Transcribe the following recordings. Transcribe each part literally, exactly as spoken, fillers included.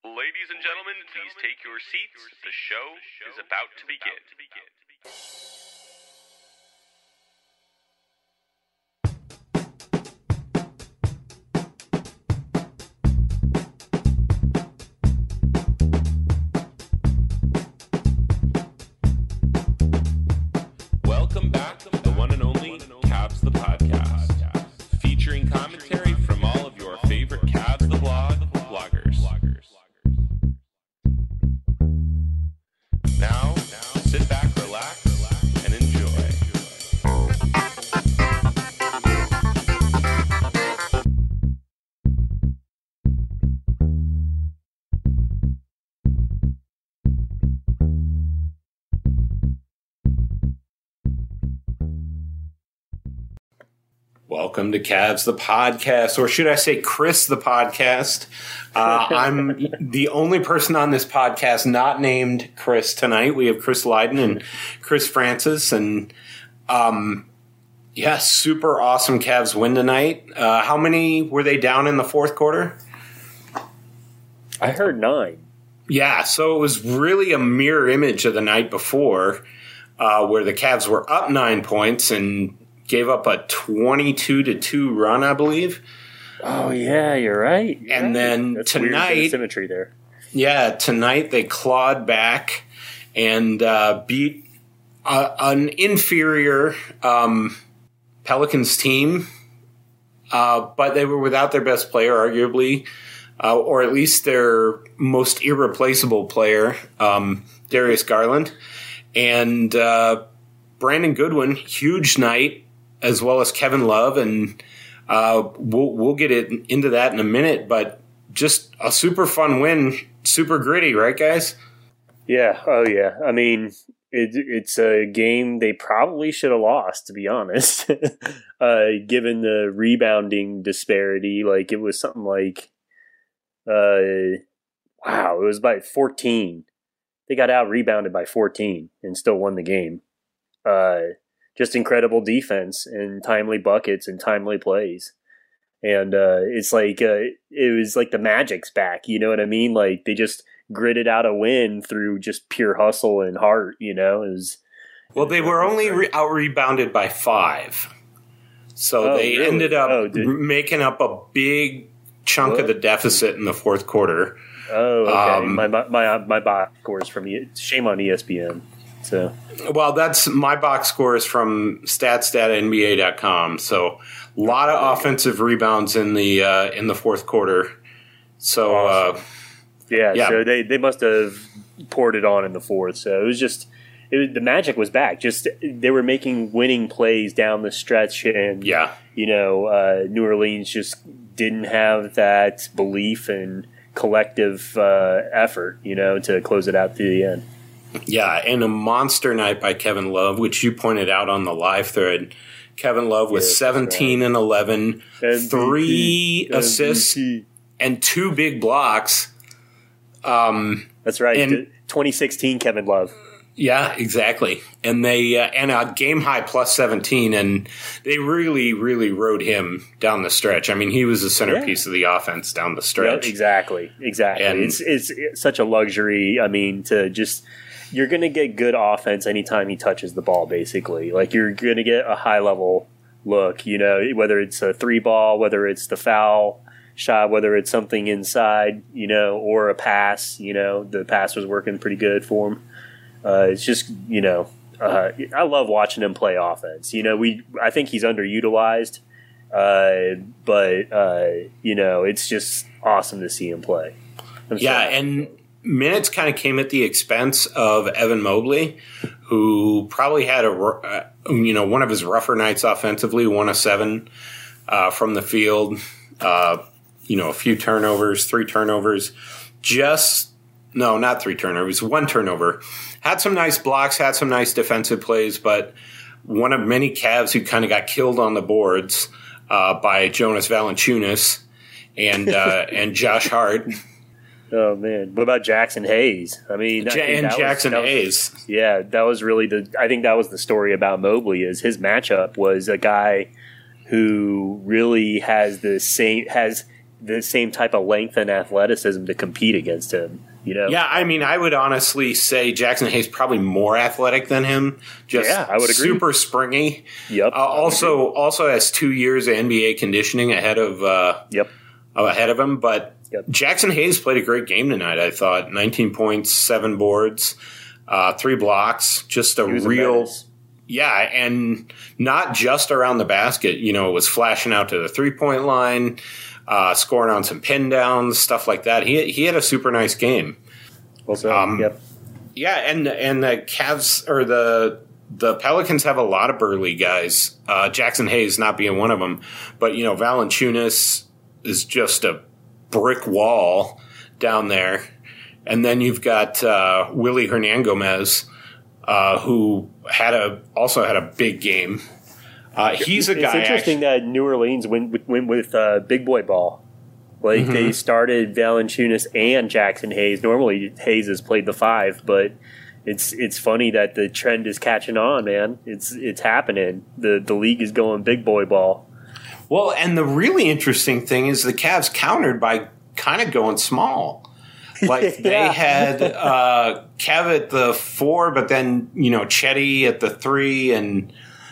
Ladies and gentlemen, please take your seats. The show is about to begin. Welcome back to the one and only Cavs the Podcast, featuring commentary from all of your favorite Cavs the Blog bloggers. Now, sit back, relax, and enjoy. Welcome to Cavs the Podcast, or should I say Chris the Podcast. Uh, I'm the only person on this podcast not named Chris tonight. We have Chris Lydon and Chris Francis, and um, yeah, super awesome Cavs win tonight. Uh, how many were they down in the fourth quarter? I heard nine. Yeah, so it was really a mirror image of the night before, uh, where the Cavs were up nine points and gave up a twenty-two to two run, I believe. Oh, yeah, you're right. You're and right. then That's tonight, weird symmetry there. Yeah, tonight they clawed back and uh, beat uh, an inferior um, Pelicans team, uh, but they were without their best player, arguably, uh, or at least their most irreplaceable player, um, Darius Garland. And uh, Brandon Goodwin, huge night, as well as Kevin Love, and uh, we'll we'll get it into that in a minute. But just a super fun win, super gritty, right, guys? Yeah. Oh, yeah. I mean, it, it's a game they probably should have lost, to be honest. uh, given the rebounding disparity, like it was something like, uh, wow, it was by fourteen. They got out rebounded by fourteen and still won the game. Uh, Just incredible defense and timely buckets and timely plays. And uh, it's like, uh, it was like the Magic's back, you know what I mean? Like they just gritted out a win through just pure hustle and heart, you know? It was, well, they were only re- out rebounded by five. So oh, they really? ended up oh, did, making up a big chunk what? of the deficit in the fourth quarter. Oh, okay. Um, my, my, my, my box scores from, e- shame on E S P N. So. Well, that's my box score is from stats data N B A dot com. So a lot of offensive rebounds in the uh, in the fourth quarter. So awesome. uh, yeah, yeah, so they, they must have poured it on in the fourth. So it was just it was, the Magic was back. Just they were making winning plays down the stretch, and yeah, you know, uh, New Orleans just didn't have that belief and collective uh, effort, you know, to close it out to the end. Yeah, and a monster night by Kevin Love, which you pointed out on the live thread. Kevin Love with yes, seventeen right. and eleven, M V P, three M V P. assists, and two big blocks. Um, That's right. And, twenty sixteen Kevin Love. Yeah, exactly. And they uh, and a game high plus seventeen, and they really, really rode him down the stretch. I mean, he was the centerpiece yeah. of the offense down the stretch. Yeah, exactly, exactly. And, it's, it's it's such a luxury. I mean, to just you're going to get good offense anytime he touches the ball. Basically, like you're going to get a high level look. You know, whether it's a three ball, whether it's the foul shot, whether it's something inside, you know, or a pass. You know, the pass was working pretty good for him. Uh, it's just, you know, uh, I love watching him play offense. You know, we I think he's underutilized, uh, but, uh, you know, it's just awesome to see him play. I'm yeah, sorry. and minutes kind of came at the expense of Evan Mobley, who probably had a, uh, you know, one of his rougher nights offensively, one of seven uh, from the field, uh, you know, a few turnovers, three turnovers, just, no, not three turnovers, one turnover. Had some nice blocks, had some nice defensive plays, but one of many Cavs who kind of got killed on the boards uh, by Jonas Valanciunas and uh, and Josh Hart. Oh, man. What about Jackson Hayes? I mean, I Ja- and Jackson was, Hayes. Was, yeah, that was really the – I think that was the story about Mobley is his matchup was a guy who really has the same – has the same type of length and athleticism to compete against him. You know? Yeah, I mean, I would honestly say Jackson Hayes probably more athletic than him. Just yeah, I would agree. Super springy. Yep. Uh, also, also has two years of N B A conditioning ahead of uh, yep ahead of him. But yep. Jackson Hayes played a great game tonight. I thought nineteen points, seven boards, uh, three blocks. Just a real. A Yeah, and not just around the basket. You know, was flashing out to the three-point line, uh, scoring on some pin downs, stuff like that. He he had a super nice game. Well said. Um, yep. Yeah, and and the Cavs or the the Pelicans have a lot of burly guys. Uh, Jackson Hayes not being one of them, but you know, Valanciunas is just a brick wall down there, and then you've got uh, Willie Hernangomez. Uh, who had a also had a big game. Uh, he's a it's guy. It's interesting actually, that New Orleans went, went with uh, big boy ball. Like mm-hmm. they started Valanciunas and Jackson Hayes. Normally Hayes has played the five, but it's it's funny that the trend is catching on, man. It's it's happening. The the league is going big boy ball. Well, and the really interesting thing is the Cavs countered by kind of going small. Like they yeah. had uh, Kev at the four, but then you know Chetty at the three, and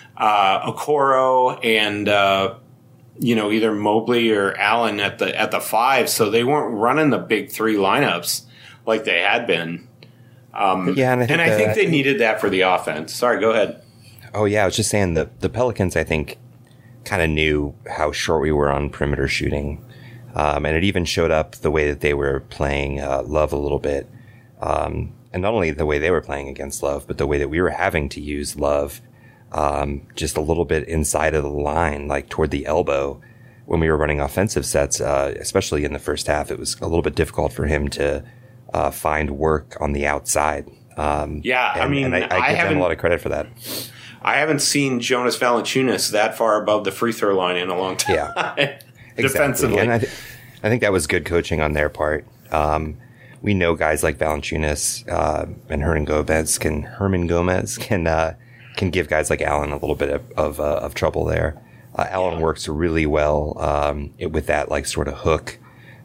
uh, Okoro, and uh, you know either Mobley or Allen at the at the five. So they weren't running the big three lineups like they had been. Um, yeah, and I think, and I think uh, they needed that for the offense. Sorry, go ahead. Oh yeah, I was just saying the the Pelicans I think kind of knew how short we were on perimeter shooting. Um, and it even showed up the way that they were playing uh, Love a little bit. Um, and not only the way they were playing against Love, but the way that we were having to use Love um, just a little bit inside of the line, like toward the elbow when we were running offensive sets, uh, especially in the first half. It was a little bit difficult for him to uh, find work on the outside. Um, yeah, and, I mean, and I, I, I give haven't them a lot of credit for that. I haven't seen Jonas Valanciunas that far above the free throw line in a long time. Yeah. Defensively. Exactly. And I, th- I think that was good coaching on their part. Um, we know guys like Valanciunas uh, and Hernan Gomez can Herman Gomez can uh, can give guys like Allen a little bit of of, uh, of trouble there. Uh, Allen works really well um, it, with that like sort of hook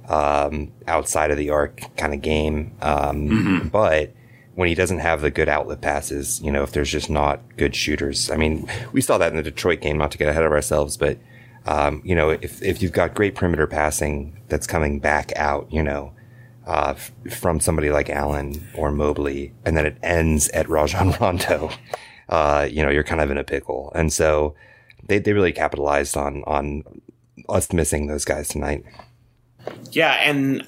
um, outside of the arc kind of game. Um, mm-hmm. But when he doesn't have the good outlet passes, you know, if there's just not good shooters, I mean, we saw that in the Detroit game. Not to get ahead of ourselves, but. Um, you know, if, if you've got great perimeter passing that's coming back out, you know, uh, f- from somebody like Allen or Mobley, and then it ends at Rajon Rondo, uh, you know, you're kind of in a pickle. And so they, they really capitalized on, on us missing those guys tonight. Yeah. And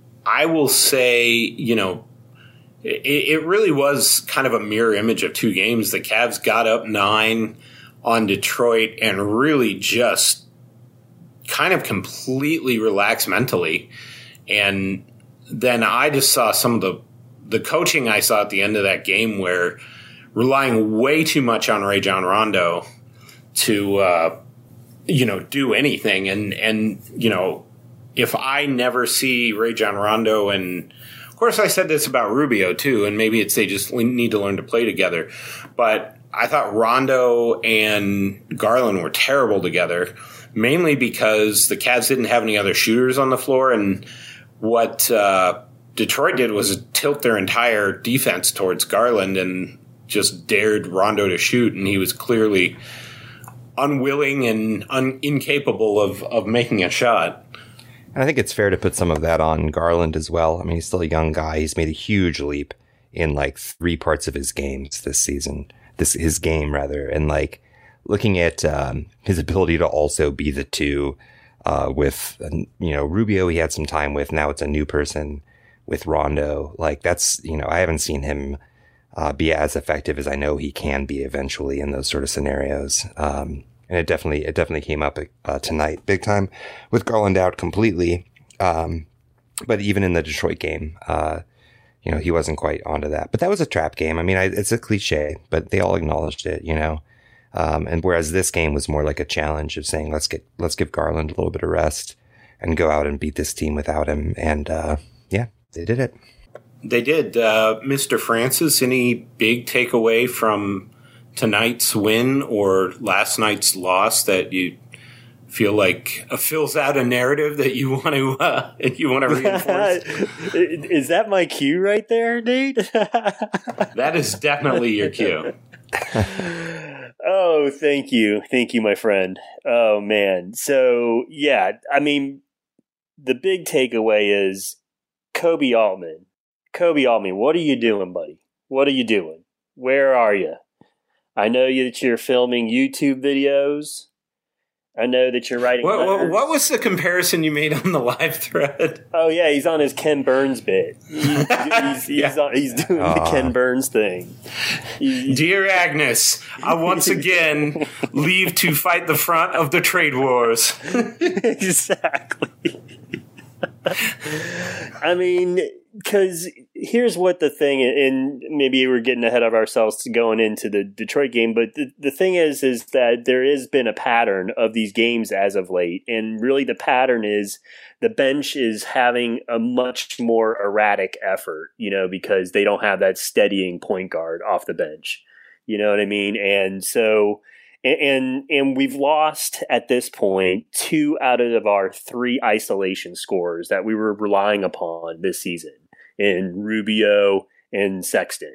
I will say, you know, it, it really was kind of a mirror image of two games. The Cavs got up nine on Detroit and really just kind of completely relaxed mentally. And then I just saw some of the the coaching I saw at the end of that game where relying way too much on Rajon Rondo to, uh, you know, do anything. And, and, you know, if I never see Rajon Rondo, and of course I said this about Rubio too, and maybe it's they just need to learn to play together. But I thought Rondo and Garland were terrible together, mainly because the Cavs didn't have any other shooters on the floor. And what uh, Detroit did was tilt their entire defense towards Garland and just dared Rondo to shoot. And he was clearly unwilling and un- incapable of, of making a shot. And I think it's fair to put some of that on Garland as well. I mean, he's still a young guy. He's made a huge leap in like three parts of his games this season. This his game rather, and like looking at um, his ability to also be the two uh, with you know Rubio, he had some time with. Now it's a new person with Rondo. Like that's you know I haven't seen him uh, be as effective as I know he can be eventually in those sort of scenarios. Um, and it definitely it definitely came up uh, tonight, big time, with Garland out completely. Um, but even in the Detroit game. Uh, You know, he wasn't quite onto that. But that was a trap game. I mean, I, it's a cliche, but they all acknowledged it, you know. Um, and whereas this game was more like a challenge of saying, let's get let's give Garland a little bit of rest and go out and beat this team without him. And, uh, yeah, they did it. They did. Uh, Mister Francis, any big takeaway from tonight's win or last night's loss that you feel like uh, fills out a narrative that you want to uh, you want to reinforce? Is that my cue right there, Nate? That is definitely your cue. Oh, thank you. Thank you, my friend. Oh, man. So, yeah, I mean, the big takeaway is Kobe Altman. Kobe Altman, what are you doing, buddy? What are you doing? Where are you? I know that you're filming YouTube videos. I know that you're writing what, letters. What was the comparison you made on the live thread? Oh, yeah, he's on his Ken Burns bit. He's, he's, yeah. he's, on, he's doing uh. the Ken Burns thing. He's, Dear Agnes, I once again leave to fight the front of the trade wars. Exactly. I mean, because here's what the thing, and maybe we're getting ahead of ourselves going into the Detroit game, but the, the thing is, is that there has been a pattern of these games as of late, and really the pattern is the bench is having a much more erratic effort, you know, because they don't have that steadying point guard off the bench. You know what I mean? And so... And and we've lost at this point two out of our three isolation scorers that we were relying upon this season in Rubio and Sexton.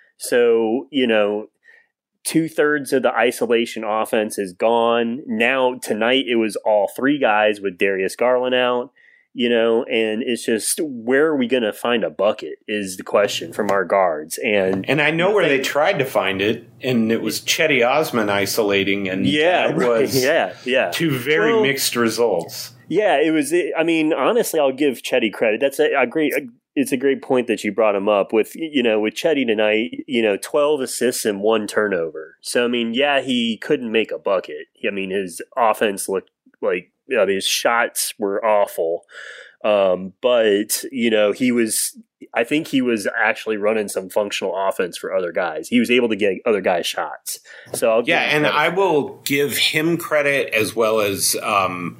So, you know, two thirds of the isolation offense is gone. Now, tonight, it was all three guys with Darius Garland out. You know, and it's just, where are we going to find a bucket is the question from our guards. And and I know where they tried to find it, and it was Chetty Osman isolating, and yeah, it was yeah, yeah. two very well, mixed results. Yeah, it was, I mean, honestly, I'll give Chetty credit. That's a, a great, it's a great point that you brought him up with, you know, with Chetty tonight, you know, twelve assists and one turnover. So, I mean, yeah, he couldn't make a bucket. I mean, his offense looked like, I mean, his shots were awful. Um, but, you know, he was, I think he was actually running some functional offense for other guys. He was able to get other guys shots. So, I'll yeah, and I will give him credit as well as um,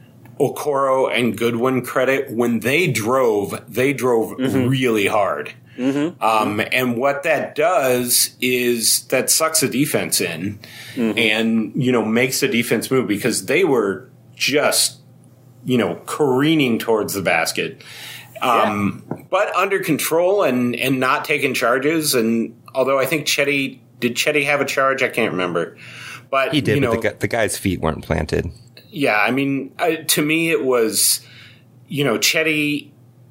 Okoro and Goodwin credit. When they drove, they drove mm-hmm. really hard. Mm-hmm. Um, and what that does is that sucks the defense in mm-hmm. and, you know, makes the defense move because they were just, you know, careening towards the basket, um, yeah. but under control and, and not taking charges. And although I think Chetty, did Chetty have a charge? I can't remember. But he did, you know, but the, the guy's feet weren't planted. Yeah, I mean, uh, to me it was, you know, Chetty,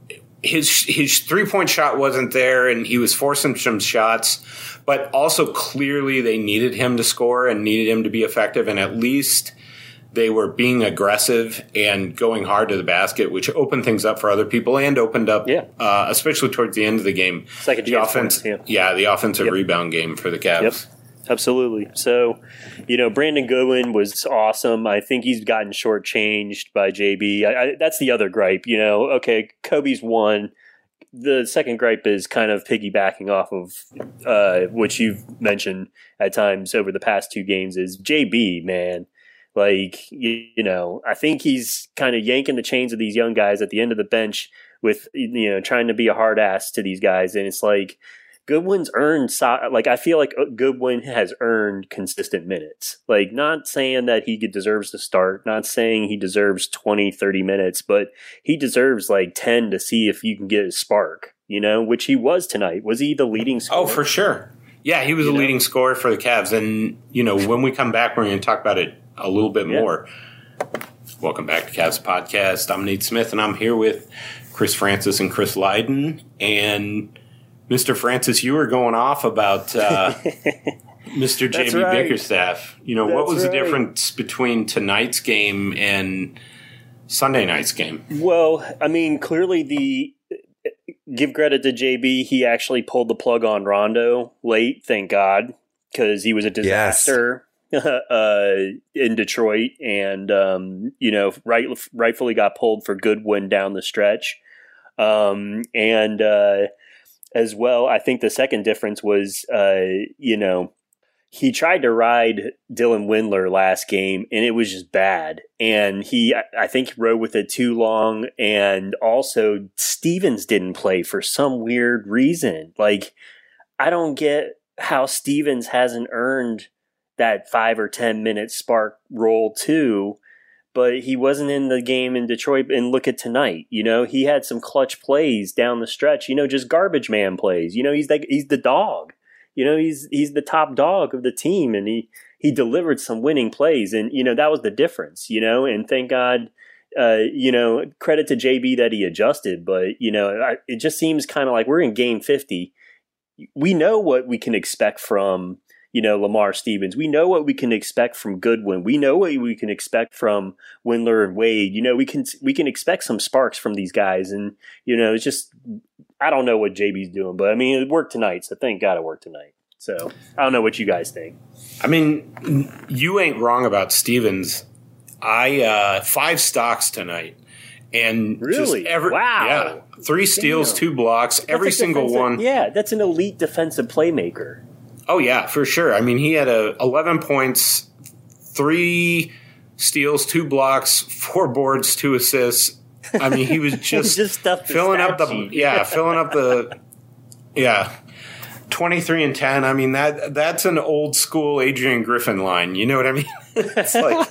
his his three-point shot wasn't there, and he was forcing some shots, but also clearly they needed him to score and needed him to be effective, and at least they were being aggressive and going hard to the basket, which opened things up for other people and opened up, yeah. uh, especially towards the end of the game. It's like a the offense, point, yeah. yeah, the offensive yep. rebound game for the Cavs. Yep. Absolutely. So, you know, Brandon Goodwin was awesome. I think he's gotten shortchanged by J B. I, I, that's the other gripe. You know, okay, Kobe's one. The second gripe is kind of piggybacking off of uh, what you've mentioned at times over the past two games is J B, man. Like, you, you know, I think he's kind of yanking the chains of these young guys at the end of the bench with, you know, trying to be a hard ass to these guys. And it's like, Goodwin's earned, like, I feel like Goodwin has earned consistent minutes. Like, not saying that he deserves to start, not saying he deserves twenty, thirty minutes, but he deserves like ten to see if you can get a spark, you know, which he was tonight. Was he the leading scorer? Oh, for sure. Yeah, he was you the know? leading scorer for the Cavs. And, you know, when we come back, we're going to talk about it a little bit yeah. more. Welcome back to Cavs Podcast. I'm Nate Smith, and I'm here with Chris Francis and Chris Lydon. And Mister Francis, you were going off about uh, Mister J B right. Bickerstaff. You know, That's what was right. the difference between tonight's game and Sunday night's game? Well, I mean, clearly the give credit to J B. He actually pulled the plug on Rondo late, thank God, because he was a disaster. Yes. uh, in Detroit, and um, you know, right, rightfully got pulled for Goodwin down the stretch, um, and uh, as well, I think the second difference was, uh, you know, he tried to ride Dylan Windler last game, and it was just bad, and he, I think, rode with it too long, and also Stevens didn't play for some weird reason. Like, I don't get how Stevens hasn't earned that five or ten minute spark role too, but he wasn't in the game in Detroit. And look at tonight, you know, he had some clutch plays down the stretch, you know, just garbage man plays. You know, he's like, he's the dog, you know, he's, he's the top dog of the team, and he, he delivered some winning plays. And, you know, that was the difference, you know, and thank God, uh, you know, credit to J B that he adjusted, but, you know, I, it just seems kind of like we're in game fifty. We know what we can expect from, you know, Lamar Stevens. We know what we can expect from Goodwin. We know what we can expect from Windler and Wade. You know, we can we can expect some sparks from these guys. And, you know, it's just, I don't know what J B's doing, but I mean, it worked tonight. So thank God it worked tonight. So I don't know what you guys think. I mean, you ain't wrong about Stevens. I, uh, five stocks tonight. And really? Just every, wow. Yeah. Three steals, Damn. two blocks, That's every single one. Yeah, that's an elite defensive playmaker. Oh, yeah, for sure. I mean, he had a eleven points, three steals, two blocks, four boards, two assists. I mean, he was just, just filling up the sheet. yeah, filling up the yeah, twenty-three and ten. I mean, that that's an old school Adrian Griffin line. You know what I mean? It's like,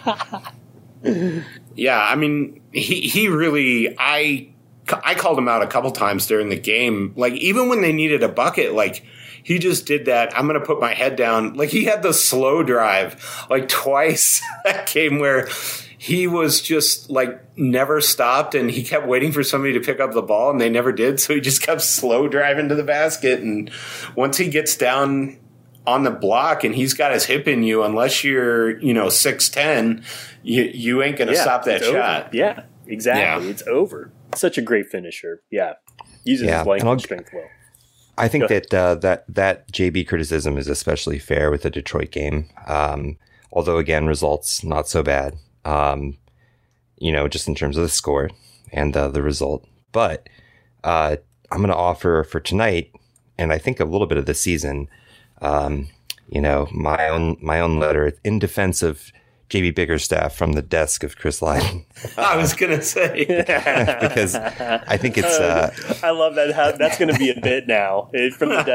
yeah. I mean, he he really I I called him out a couple times during the game. Like, even when they needed a bucket, like, he just did that. I'm going to put my head down. Like, he had the slow drive like twice that game where he was just like never stopped, and he kept waiting for somebody to pick up the ball, and they never did. So he just kept slow driving to the basket. And once he gets down on the block and he's got his hip in you, unless you're, you know, six ten, you, you ain't going to yeah, stop that shot. Over. Yeah, exactly. Yeah. It's over. Such a great finisher. Yeah. Uses yeah. his length and strength well. I think that uh, that that J B criticism is especially fair with the Detroit game. Um, although, again, results not so bad, um, you know, just in terms of the score and uh, the result. But uh, I'm going to offer for tonight, and I think a little bit of the season, um, you know, my own my own letter in defense of J B Bickerstaff from the desk of Chris Lydon. I was going to say. Because I think it's... Uh, I love that. How, that's going to be a bit now from the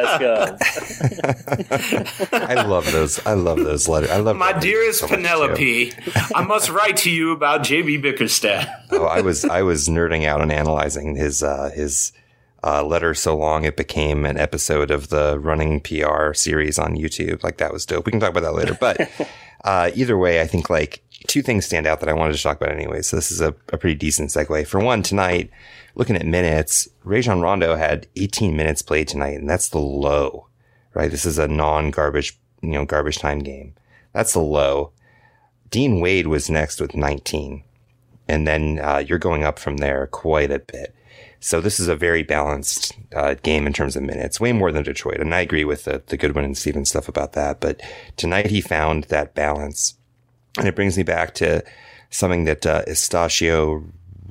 desk of. I love those. I love those letters. I love my dearest so Penelope. I must write to you about J B Bickerstaff. oh, I was I was nerding out and analyzing his uh, his uh, letter so long it became an episode of the Running P R series on YouTube. Like, that was dope. We can talk about that later. But uh, either way, I think like two things stand out that I wanted to talk about anyway. So this is a, a pretty decent segue. For one, tonight, looking at minutes, Rajon Rondo had eighteen minutes played tonight, and that's the low, right? This is a non-garbage, you know, garbage time game. That's the low. Dean Wade was next with nineteen, and then uh, you're going up from there quite a bit. So this is a very balanced uh, game in terms of minutes, way more than Detroit. And I agree with the, the Goodwin and Stevens stuff about that. But tonight he found that balance. And it brings me back to something that uh, Estacio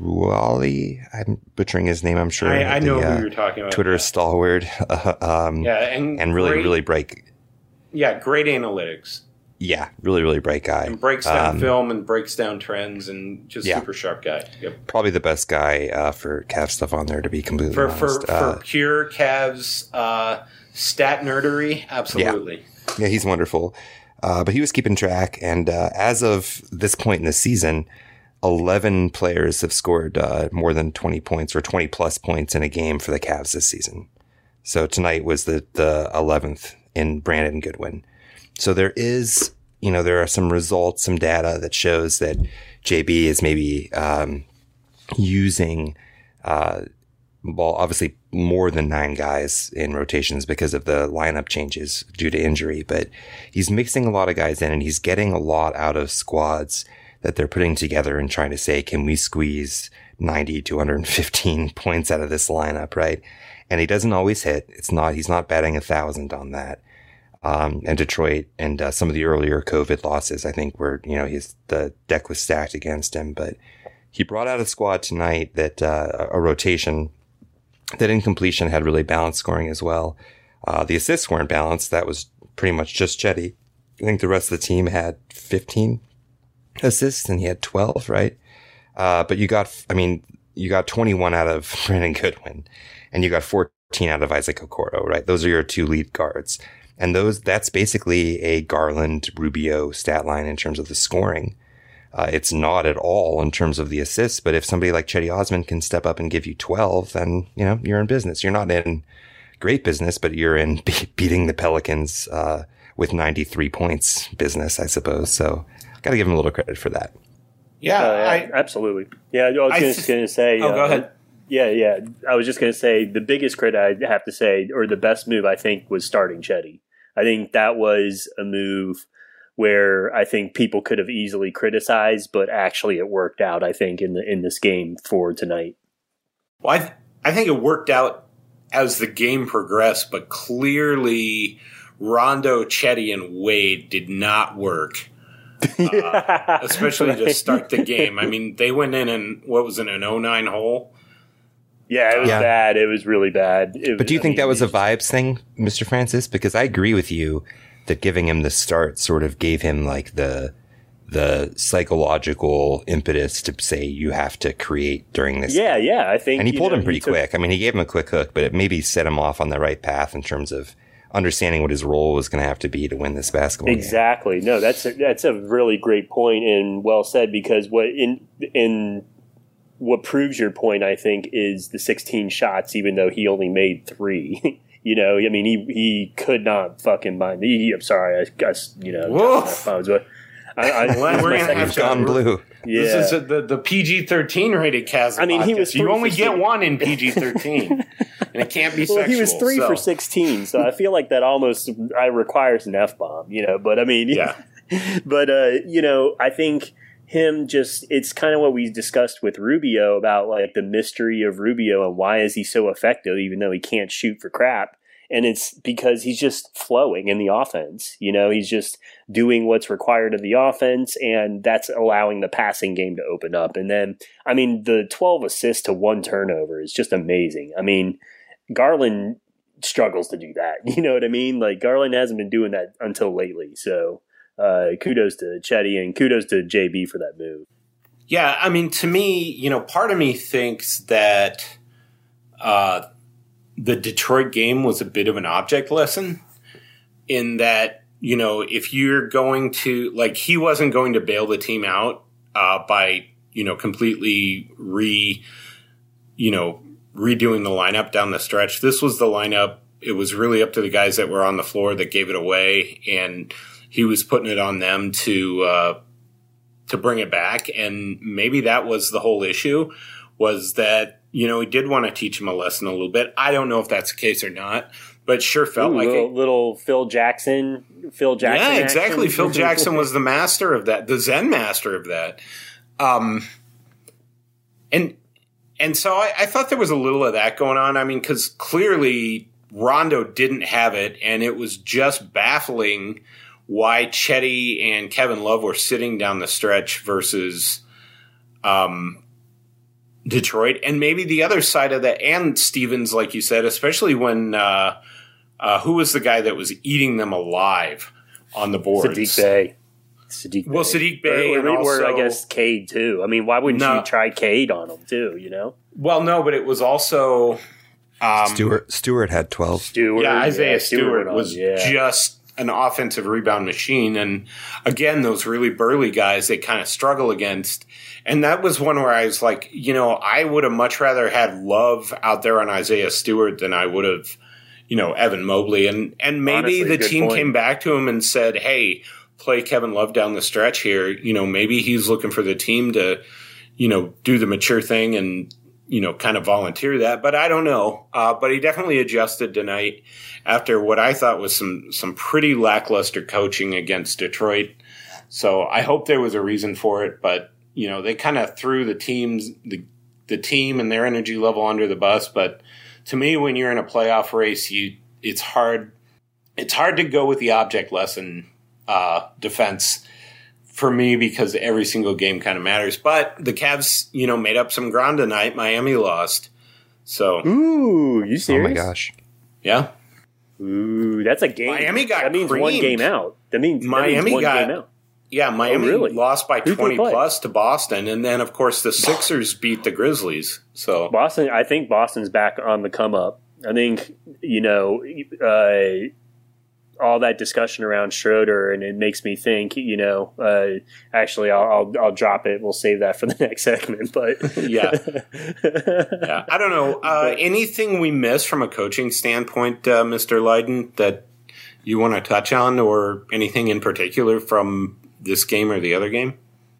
Ruali, I'm butchering his name, I'm sure. I, I the, know uh, who you're talking about. Twitter yeah. stalwart. Uh, um, yeah, and, and really, great, really bright. Yeah, great analytics. Yeah, really, really bright guy. And breaks down um, film and breaks down trends, and just yeah. super sharp guy. Yep. Probably the best guy uh, for Cavs stuff on there, to be completely for, honest. For, uh, for pure Cavs uh, stat nerdery, absolutely. Yeah, yeah he's wonderful. Uh, but he was keeping track, and uh, as of this point in the season, eleven players have scored uh, more than twenty points or twenty plus points in a game for the Cavs this season. So tonight was the, the eleventh in Brandon Goodwin. So there is, you know, there are some results, some data that shows that J B is maybe um, using, uh, well, obviously more than nine guys in rotations because of the lineup changes due to injury, but he's mixing a lot of guys in, and he's getting a lot out of squads that they're putting together and trying to say, can we squeeze ninety to one hundred fifteen points out of this lineup, right? And he doesn't always hit. It's not, he's not batting a thousand on that. Um, and Detroit and uh, some of the earlier COVID losses, I think were, you know, his, the deck was stacked against him, but he brought out a squad tonight that, uh, a rotation that in completion had really balanced scoring as well. Uh, the assists weren't balanced. That was pretty much just Chetty. I think the rest of the team had fifteen assists and he had twelve, right? Uh, but you got, I mean, you got twenty-one out of Brandon Goodwin and you got fourteen out of Isaac Okoro, right? Those are your two lead guards. And those, that's basically a Garland Rubio stat line in terms of the scoring. Uh, it's not at all in terms of the assists, but if somebody like Cedi Osman can step up and give you twelve, then, you know, you're in business. You're not in great business, but you're in be- beating the Pelicans, uh, with ninety-three points business, I suppose. So got to give him a little credit for that. Yeah, uh, I, absolutely. Yeah, I was I just th- going to say. Oh, uh, go ahead. Yeah, yeah. I was just going to say the biggest credit I have to say, or the best move I think, was starting Cedi. I think that was a move where I think people could have easily criticized, but actually it worked out, I think, in the in this game for tonight. Well, I, th- I think it worked out as the game progressed, but clearly Rondo, Cedi, and Wade did not work, uh, especially Right. to start the game. I mean, they went in and, what was it, an oh nine hole? Yeah, it was Yeah. bad. It was really bad. It But do you was, think I that mean, was a it's- vibes thing, Mister Francis? Because I agree with you that giving him the start sort of gave him like the the psychological impetus to say you have to create during this. Yeah, yeah. I think, And he you pulled know, him pretty took- quick. I mean, he gave him a quick hook, but it maybe set him off on the right path in terms of understanding what his role was going to have to be to win this basketball game. Exactly. No, that's a, that's a really great point and well said, because what in in what proves your point, I think, is the sixteen shots, even though he only made three. You know, I mean, he he could not fucking mind. He, I'm sorry, I guess, you know, Woof. but I, I, Well, this is we're my gonna second have He's to- shot. gone blue. Yeah. This is a, the, the P G thirteen rated Kaz. I mean, he was podcast. You three only for get six. one in P G thirteen, and it can't be Well, sexual. he was three so. for sixteen, so I feel like that almost I requires an F bomb, you know. But I mean, Yeah. but uh, you know, I think him just it's kind of what we discussed with Rubio about like the mystery of Rubio and why is he so effective even though he can't shoot for crap. And it's because he's just flowing in the offense. You know, he's just doing what's required of the offense, and that's allowing the passing game to open up. And then, I mean, the twelve assists to one turnover is just amazing. I mean, Garland struggles to do that. You know what I mean? Like, Garland hasn't been doing that until lately. So uh, kudos to Cedi and kudos to J B for that move. Yeah, I mean, to me, you know, part of me thinks that uh, the Detroit game was a bit of an object lesson in that, you know, if you're going to, like, he wasn't going to bail the team out uh, by, you know, completely re, you know, redoing the lineup down the stretch. This was the lineup. It was really up to the guys that were on the floor that gave it away, and he was putting it on them to uh, to bring it back. And maybe that was the whole issue, was that, you know, he did want to teach him a lesson a little bit. I don't know if that's the case or not, but it sure felt Ooh, like little, it. little Phil Jackson. Phil Jackson. Yeah, exactly. action. Phil Jackson was the master of that, the Zen master of that. Um, and and so I, I thought there was a little of that going on. I mean, because clearly Rondo didn't have it, and it was just baffling why Cedi and Kevin Love were sitting down the stretch versus um, Detroit. And maybe the other side of that, and Stevens, like you said, especially when uh, uh, who was the guy that was eating them alive on the boards? Sadiq Bey. Sadiq Well, Sadiq Bey or, and or, also, or I guess Cade too. I mean, why wouldn't No. you try Cade on him too? You know, well, no, but it was also um, Stewart Stewart had twelve. Stewart. Yeah, Isaiah Stewart, went on, was yeah. just an offensive rebound machine. And again, those really burly guys they kind of struggle against. And that was one where I was like, you know, I would have much rather had Love out there on Isaiah Stewart than I would have, you know, Evan Mobley. And, and maybe Honestly, the good team point. came back to him and said, hey, play Kevin Love down the stretch here. You know, maybe he's looking for the team to, you know, do the mature thing and, you know, kind of volunteer that, but I don't know. Uh, but he definitely adjusted tonight after what I thought was some some pretty lackluster coaching against Detroit. So I hope there was a reason for it, but you know, they kind of threw the teams the the team and their energy level under the bus. But to me, when you're in a playoff race, you it's hard it's hard to go with the object lesson uh, defense. For me, because every single game kind of matters. But the Cavs, you know, made up some ground tonight. Miami lost. So, Ooh, you Oh serious? my gosh. yeah. Ooh, that's a game. Miami got that means one creamed. game out. That means that Miami means one got- game out. Yeah, Miami Oh, really? lost by Who'd they twenty play? plus to Boston. And then, of course, the Sixers beat the Grizzlies. So, Boston. I think Boston's back on the come up. I think you know. Uh, all that discussion around Schroeder, and it makes me think, you know, uh, actually, I'll, I'll I'll drop it. We'll save that for the next segment. But yeah, yeah. I don't know. Uh, anything we miss from a coaching standpoint, uh, Mister Lydon, that you want to touch on, or anything in particular from this game or the other game?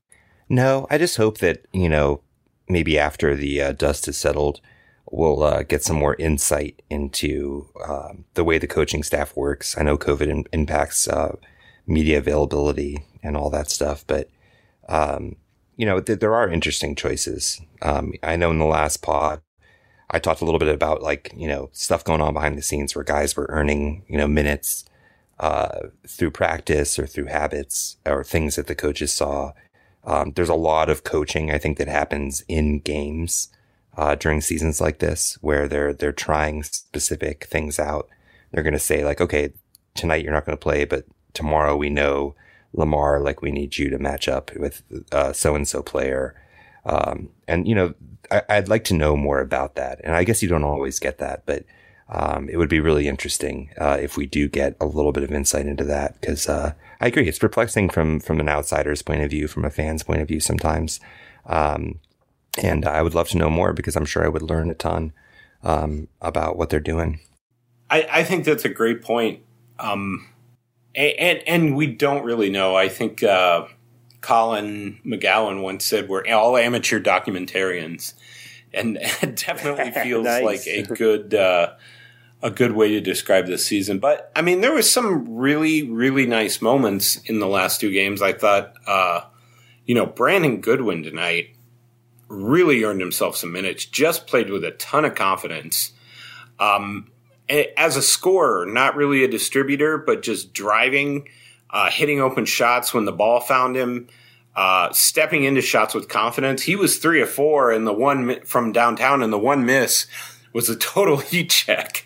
No, I just hope that, you know, maybe after the uh, dust is settled, we'll uh, get some more insight into uh, the way the coaching staff works. I know COVID in- impacts uh, media availability and all that stuff, but, um, you know, th- there are interesting choices. Um, I know in the last pod, I talked a little bit about, like, you know, stuff going on behind the scenes where guys were earning, you know, minutes uh, through practice or through habits or things that the coaches saw. Um, there's a lot of coaching, I think, that happens in games uh, during seasons like this, where they're they're trying specific things out. They're going to say, like, okay, tonight you're not going to play, but tomorrow we know, Lamar, like, we need you to match up with uh, so-and-so player. Um, and, you know, I, I'd like to know more about that. And I guess you don't always get that, but um, it would be really interesting uh, if we do get a little bit of insight into that, because uh, I agree. It's perplexing from, from an outsider's point of view, from a fan's point of view sometimes. Um, and I would love to know more, because I'm sure I would learn a ton um, about what they're doing. I, I think that's a great point. Um, and, and, and we don't really know. I think uh, Colin McGowan once said we're all amateur documentarians. And it definitely feels nice. like a good uh, a good way to describe this season. But, I mean, there was some really, really nice moments in the last two games. I thought, uh, you know, Brandon Goodwin tonight really earned himself some minutes, just played with a ton of confidence. Um, as a scorer, not really a distributor, but just driving, uh, hitting open shots when the ball found him, uh, stepping into shots with confidence. He was three of four, and the one from downtown, and the one miss was a total heat check.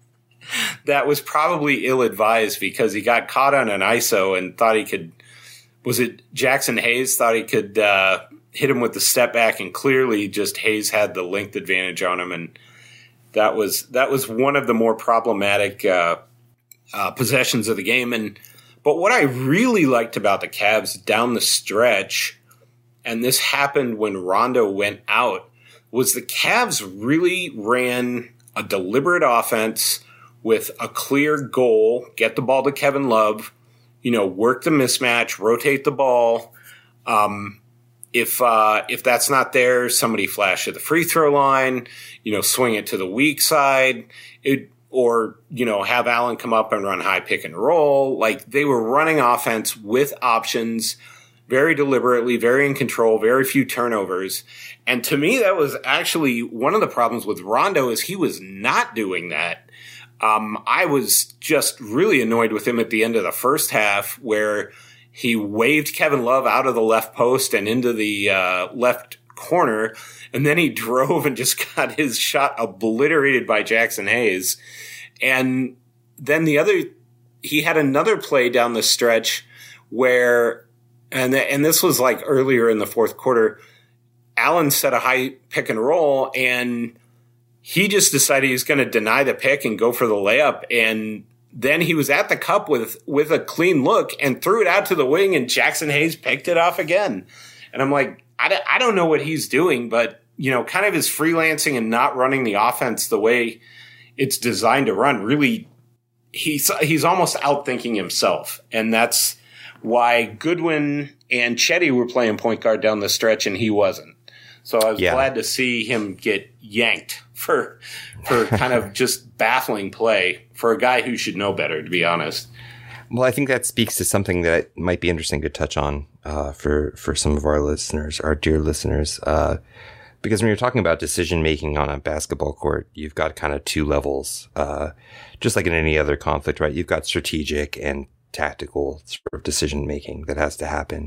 That was probably ill-advised, because he got caught on an I S O and thought he could – was it Jackson Hayes thought he could uh, hit him with the step back, and clearly just Hayes had the length advantage on him, and that was that was one of the more problematic uh, uh, possessions of the game. And but what I really liked about the Cavs down the stretch, and this happened when Rondo went out, was the Cavs really ran a deliberate offense with a clear goal: get the ball to Kevin Love, you know, work the mismatch, rotate the ball. Um, if uh, if that's not there, somebody flash at the free throw line, you know, swing it to the weak side, it, or, you know, have Allen come up and run high pick and roll. Like, they were running offense with options, very deliberately, very in control, very few turnovers. And to me, that was actually one of the problems with Rondo, is he was not doing that. Um, I was just really annoyed with him at the end of the first half, where he waved Kevin Love out of the left post and into the uh, left corner, and then he drove and just got his shot obliterated by Jackson Hayes. And then the other, he had another play down the stretch where, and and this was like earlier in the fourth quarter, Allen set a high pick and roll, and he just decided he was going to deny the pick and go for the layup. And then he was at the cup with, with a clean look and threw it out to the wing, and Jackson Hayes picked it off again. And I'm like, I don't, I don't know what he's doing, but, you know, kind of his freelancing and not running the offense the way it's designed to run, really, he's, he's almost outthinking himself. And that's why Goodwin and Chetty were playing point guard down the stretch, and he wasn't. So I was yeah. glad to see him get yanked for for kind of just baffling play for a guy who should know better, to be honest. Well, I think that speaks to something that might be interesting to touch on uh, for, for some of our listeners, our dear listeners. Uh, because when you're talking about decision-making on a basketball court, you've got kind of two levels. Uh, just like in any other conflict, right? You've got strategic and tactical sort of decision-making that has to happen.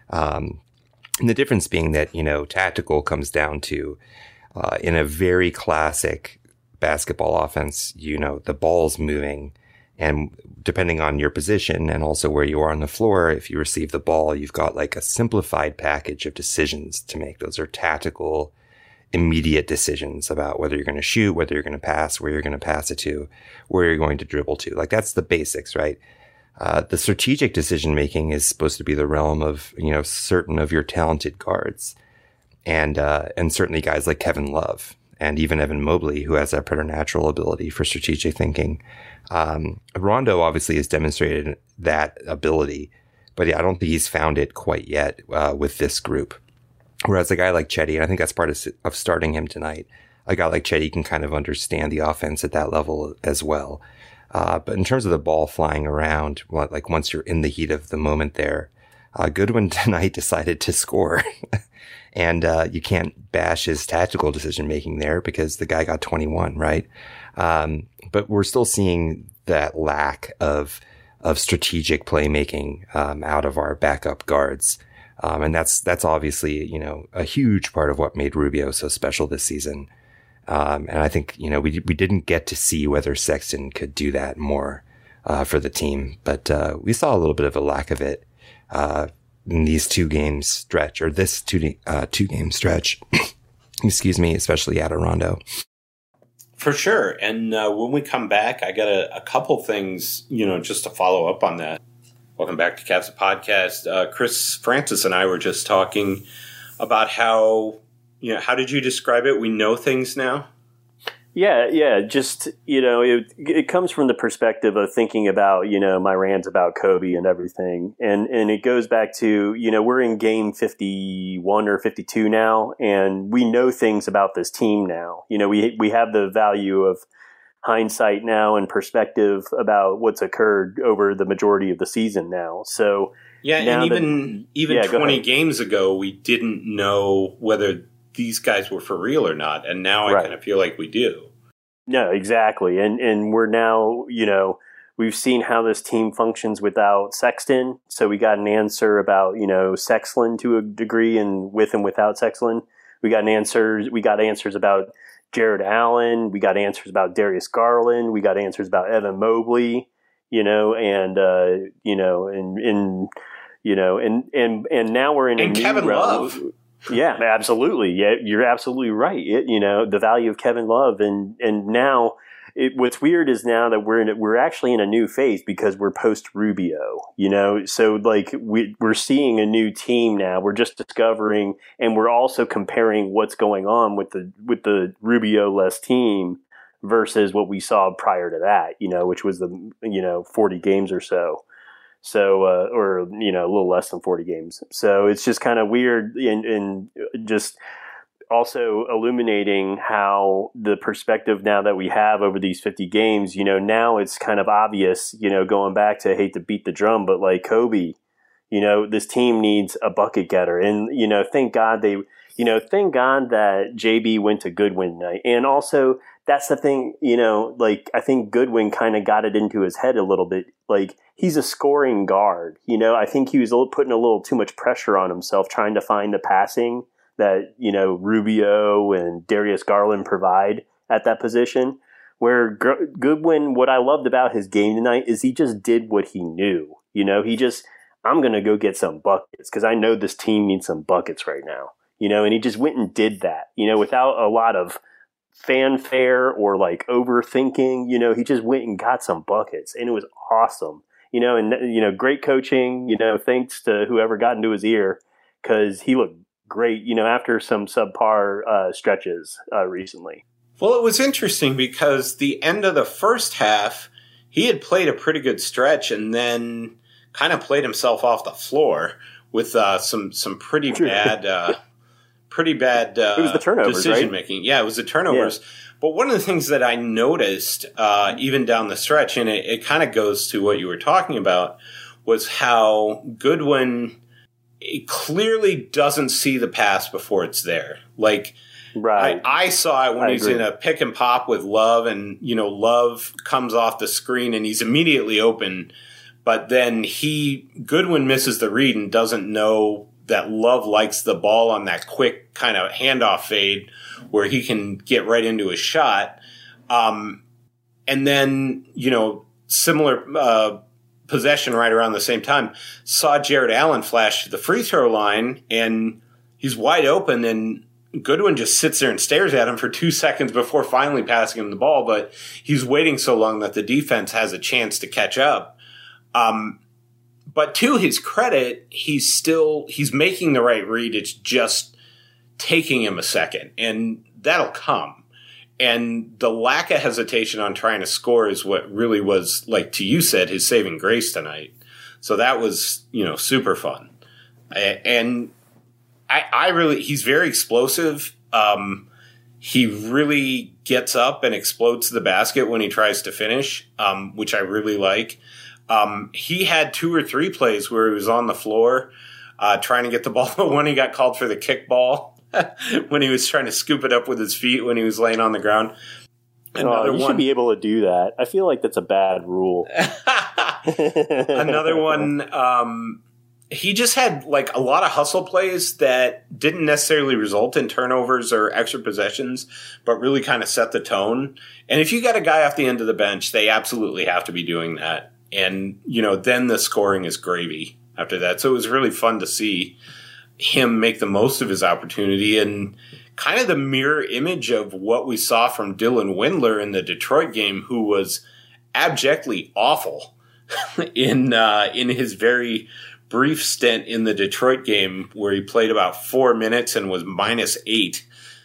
Um, and the difference being that, you know, tactical comes down to, uh, in a very classic basketball offense, you know, the ball's moving, and depending on your position and also where you are on the floor, if you receive the ball, you've got like a simplified package of decisions to make. Those are tactical immediate decisions about whether you're going to shoot, whether you're going to pass, where you're going to pass it to, where you're going to dribble to. Like that's the basics, right? Uh, the strategic decision making is supposed to be the realm of, you know, certain of your talented guards, and uh, and certainly guys like Kevin Love and even Evan Mobley, who has that preternatural ability for strategic thinking. Um, Rondo obviously has demonstrated that ability, but yeah, I don't think he's found it quite yet uh, with this group. Whereas a guy like Chetty, and I think that's part of, of starting him tonight, a guy like Chetty can kind of understand the offense at that level as well. Uh, but in terms of the ball flying around, like once you're in the heat of the moment there, uh, Goodwin tonight decided to score. And uh, you can't bash his tactical decision making there because the guy got twenty-one, right? Um, but we're still seeing that lack of of strategic playmaking um, out of our backup guards. Um, and that's that's obviously, you know, a huge part of what made Rubio so special this season. Um, and I think, you know, we we didn't get to see whether Sexton could do that more uh, for the team, but uh, we saw a little bit of a lack of it uh, in these two games stretch, or this two uh, two game stretch. Excuse me, especially out of Rondo. For sure. And uh, when we come back, I got a, a couple things, you know, just to follow up on that. Welcome back to Cavs Podcast. Uh, Chris Francis and I were just talking about how, you know, how did you describe it? We know things now. Yeah, yeah. Just, you know, it it comes from the perspective of thinking about, you know, my rants about Kobe and everything. And and it goes back to, you know, we're in game fifty-one or fifty-two now, and we know things about this team now. You know, we we have the value of hindsight now and perspective about what's occurred over the majority of the season now. So yeah, and even that, even yeah, twenty games ago, we didn't know whether these guys were for real or not, and now I right. kind of feel like we do. No, exactly, and and we're now, you know, we've seen how this team functions without Sexton, so we got an answer about, you know, Sexton to a degree, and with and without Sexton, we got an answer. We got answers about Jared Allen, we got answers about Darius Garland, we got answers about Evan Mobley, you know, and uh, you know, and and you know, and and and now we're in and a new Kevin realm. Love. Yeah, absolutely. Yeah, you're absolutely right. It, you know, the value of Kevin Love, and and now it, what's weird is now that we're in it, we're actually in a new phase because we're post Rubio. You know, so like we we're seeing a new team now. We're just discovering, and we're also comparing what's going on with the with the Rubio-less team versus what we saw prior to that. You know, which was the you know forty games or so. So, uh, or, you know, a little less than forty games. So it's just kind of weird, and, and just also illuminating how the perspective now that we have over these fifty games, you know, now it's kind of obvious, you know, going back to, I hate to beat the drum, but like Kobe, you know, this team needs a bucket getter. And, you know, thank God they, you know, thank God that J B went to Goodwin tonight. And also, that's the thing, you know, like, I think Goodwin kind of got it into his head a little bit. Like, he's a scoring guard. You know, I think he was putting a little too much pressure on himself trying to find the passing that, you know, Rubio and Darius Garland provide at that position. Where Goodwin, what I loved about his game tonight is he just did what he knew. You know, he just, I'm going to go get some buckets because I know this team needs some buckets right now. You know, and he just went and did that, you know, without a lot of fanfare or like overthinking. You know, he just went and got some buckets, and it was awesome. You know, and, you know, great coaching, you know, thanks to whoever got into his ear, because he looked great, you know, after some subpar uh, stretches uh, recently. Well, it was interesting because the end of the first half, he had played a pretty good stretch and then kind of played himself off the floor with uh, some some pretty bad, uh, pretty bad uh, it was the turnovers, decision right? making. Yeah, it was the turnovers. Yeah. But one of the things that I noticed, uh, even down the stretch, and it, it kind of goes to what you were talking about, was how Goodwin it clearly doesn't see the pass before it's there. Like, right. I, I saw it when I he's agree. in a pick and pop with Love, and, you know, Love comes off the screen and he's immediately open. But then he, Goodwin misses the read and doesn't know that Love likes the ball on that quick kind of handoff fade where he can get right into his shot. Um, and then, you know, similar uh, possession right around the same time, saw Jared Allen flash to the free throw line, and he's wide open, and Goodwin just sits there and stares at him for two seconds before finally passing him the ball, but he's waiting so long that the defense has a chance to catch up. Um, but to his credit, he's still he's making the right read. It's just taking him a second, and that'll come. And the lack of hesitation on trying to score is what really was, like to you said, his saving grace tonight. So that was, you know, super fun. And I, I really, he's very explosive. Um, he really gets up and explodes the basket when he tries to finish, um, which I really like. Um, he had two or three plays where he was on the floor uh, trying to get the ball. When he got called for the kickball, when he was trying to scoop it up with his feet when he was laying on the ground. Another oh, you one, should be able to do that. I feel like that's a bad rule. Another one, um, he just had like a lot of hustle plays that didn't necessarily result in turnovers or extra possessions, but really kind of set the tone. And if you got a guy off the end of the bench, they absolutely have to be doing that. And, you know, then the scoring is gravy after that. So it was really fun to see him make the most of his opportunity, and kind of the mirror image of what we saw from Dylan Windler in the Detroit game, who was abjectly awful in uh, in his very brief stint in the Detroit game, where he played about four minutes and was minus eight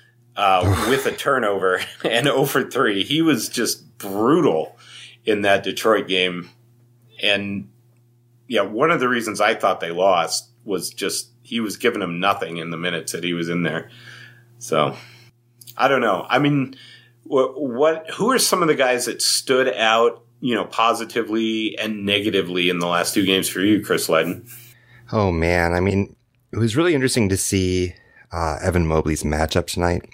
uh, with a turnover and zero for three. He was just brutal in that Detroit game. And yeah, one of the reasons I thought they lost was just he was giving them nothing in the minutes that he was in there. So I don't know. I mean, what, what who are some of the guys that stood out, you know, positively and negatively in the last two games for you, Chris Lydon? Oh, man. I mean, it was really interesting to see uh, Evan Mobley's matchup tonight.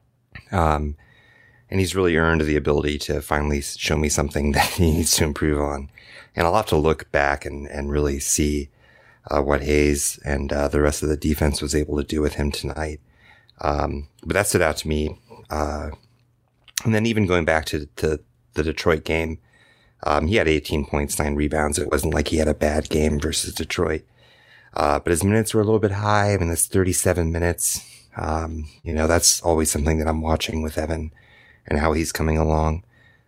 Um, and he's really earned the ability to finally show me something that he needs to improve on. And I'll have to look back and, and really see uh, what Hayes and uh, the rest of the defense was able to do with him tonight. Um, but that stood out to me. Uh, and then even going back to, to the Detroit game, um, he had eighteen points, nine rebounds. It wasn't like he had a bad game versus Detroit. Uh, but his minutes were a little bit high. I mean, that's thirty-seven minutes. Um, you know, that's always something that I'm watching with Evan and how he's coming along.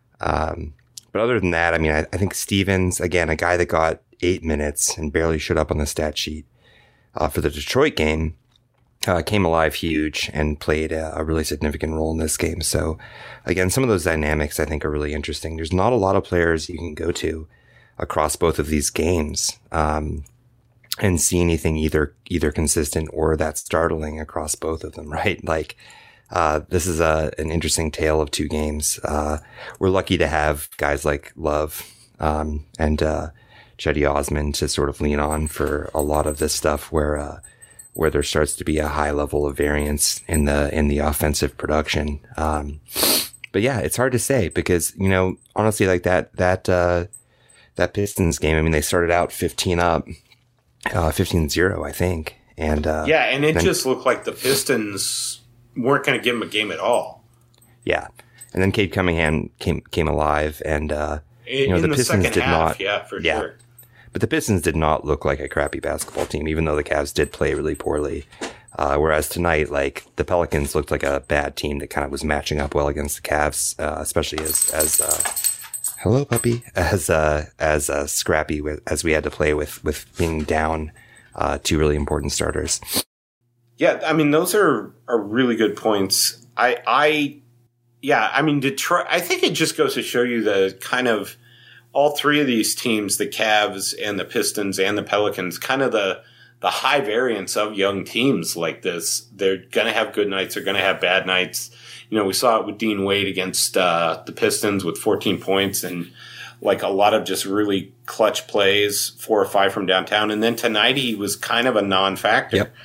Um, but other than that, I mean, I, I think Stevens, again, a guy that got eight minutes and barely showed up on the stat sheet, uh, for the Detroit game, uh, came alive huge and played a, a really significant role in this game. So again, some of those dynamics I think are really interesting. There's not a lot of players you can go to across both of these games, um, and see anything either, either consistent or that startling across both of them, right? Like, uh, this is a, an interesting tale of two games. Uh, we're lucky to have guys like Love, um, and, uh, Cedi Osman to sort of lean on for a lot of this stuff where, uh, where there starts to be a high level of variance in the, in the offensive production. Um, but yeah, it's hard to say because, you know, honestly, like that, that, uh, that Pistons game, I mean, they started out fifteen up, uh, fifteen zero, I think. And, uh, yeah, and it then, just looked like the Pistons weren't going to give him a game at all. Yeah. And then Cade Cunningham came, came alive and, uh, in, you know, the, the Pistons did half, not, yeah, for yeah. sure. But the Pistons did not look like a crappy basketball team, even though the Cavs did play really poorly. Uh, whereas tonight, like, the Pelicans looked like a bad team that kind of was matching up well against the Cavs, uh, especially as, as, uh, hello, puppy, as, uh, as, uh, scrappy with, as we had to play with, with being down, uh, two really important starters. Yeah. I mean, those are, are really good points. I, I, yeah, I mean, Detroit, I think it just goes to show you the kind of, all three of these teams, the Cavs and the Pistons and the Pelicans, kind of the the high variance of young teams like this. They're going to have good nights. They're going to have bad nights. You know, we saw it with Dean Wade against uh, the Pistons with fourteen points and like a lot of just really clutch plays, four or five from downtown. And then tonight he was kind of a non-factor. Yep.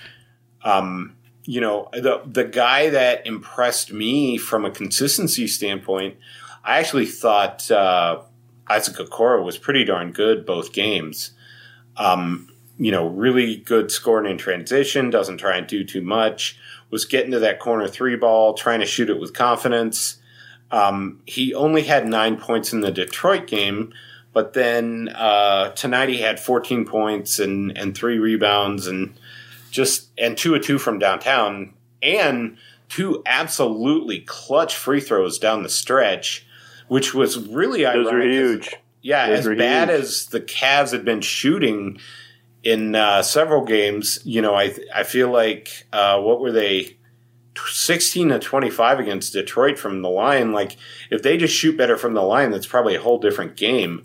Um, you know, the the guy that impressed me from a consistency standpoint, I actually thought uh, – Isaac Okoro was pretty darn good both games. Um, you know, really good scoring in transition, doesn't try and do too much, was getting to that corner three ball, trying to shoot it with confidence. Um, he only had nine points in the Detroit game, but then uh, tonight he had fourteen points and, and three rebounds and just and two of two from downtown. And two absolutely clutch free throws down the stretch, which was really ironic. Those were huge. Yeah, Those as bad huge. as the Cavs had been shooting in uh, several games, you know, I I feel like uh, what were they, sixteen to twenty-five against Detroit from the line? Like, if they just shoot better from the line, that's probably a whole different game.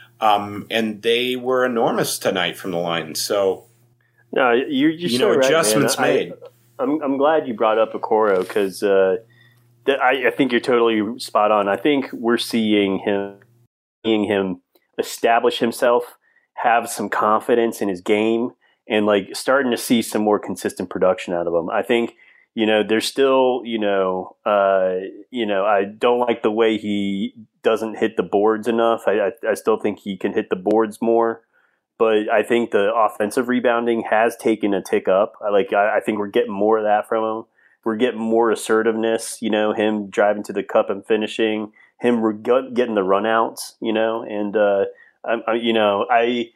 Um, and they were enormous tonight from the line. So, no, you're, you're you so know, right, adjustments man. made. I, I'm I'm glad you brought up Okoro because uh, I, I think you're totally spot on. I think we're seeing him, seeing him establish himself, have some confidence in his game, and like starting to see some more consistent production out of him. I think, you know, there's still, you know, uh, you know, I don't like the way he doesn't hit the boards enough. I, I, I still think he can hit the boards more, but I think the offensive rebounding has taken a tick up. I like, I, I think we're getting more of that from him. We're getting more assertiveness, you know, him driving to the cup and finishing, him re- getting the runouts, you know, and, uh, I, I, you know, I,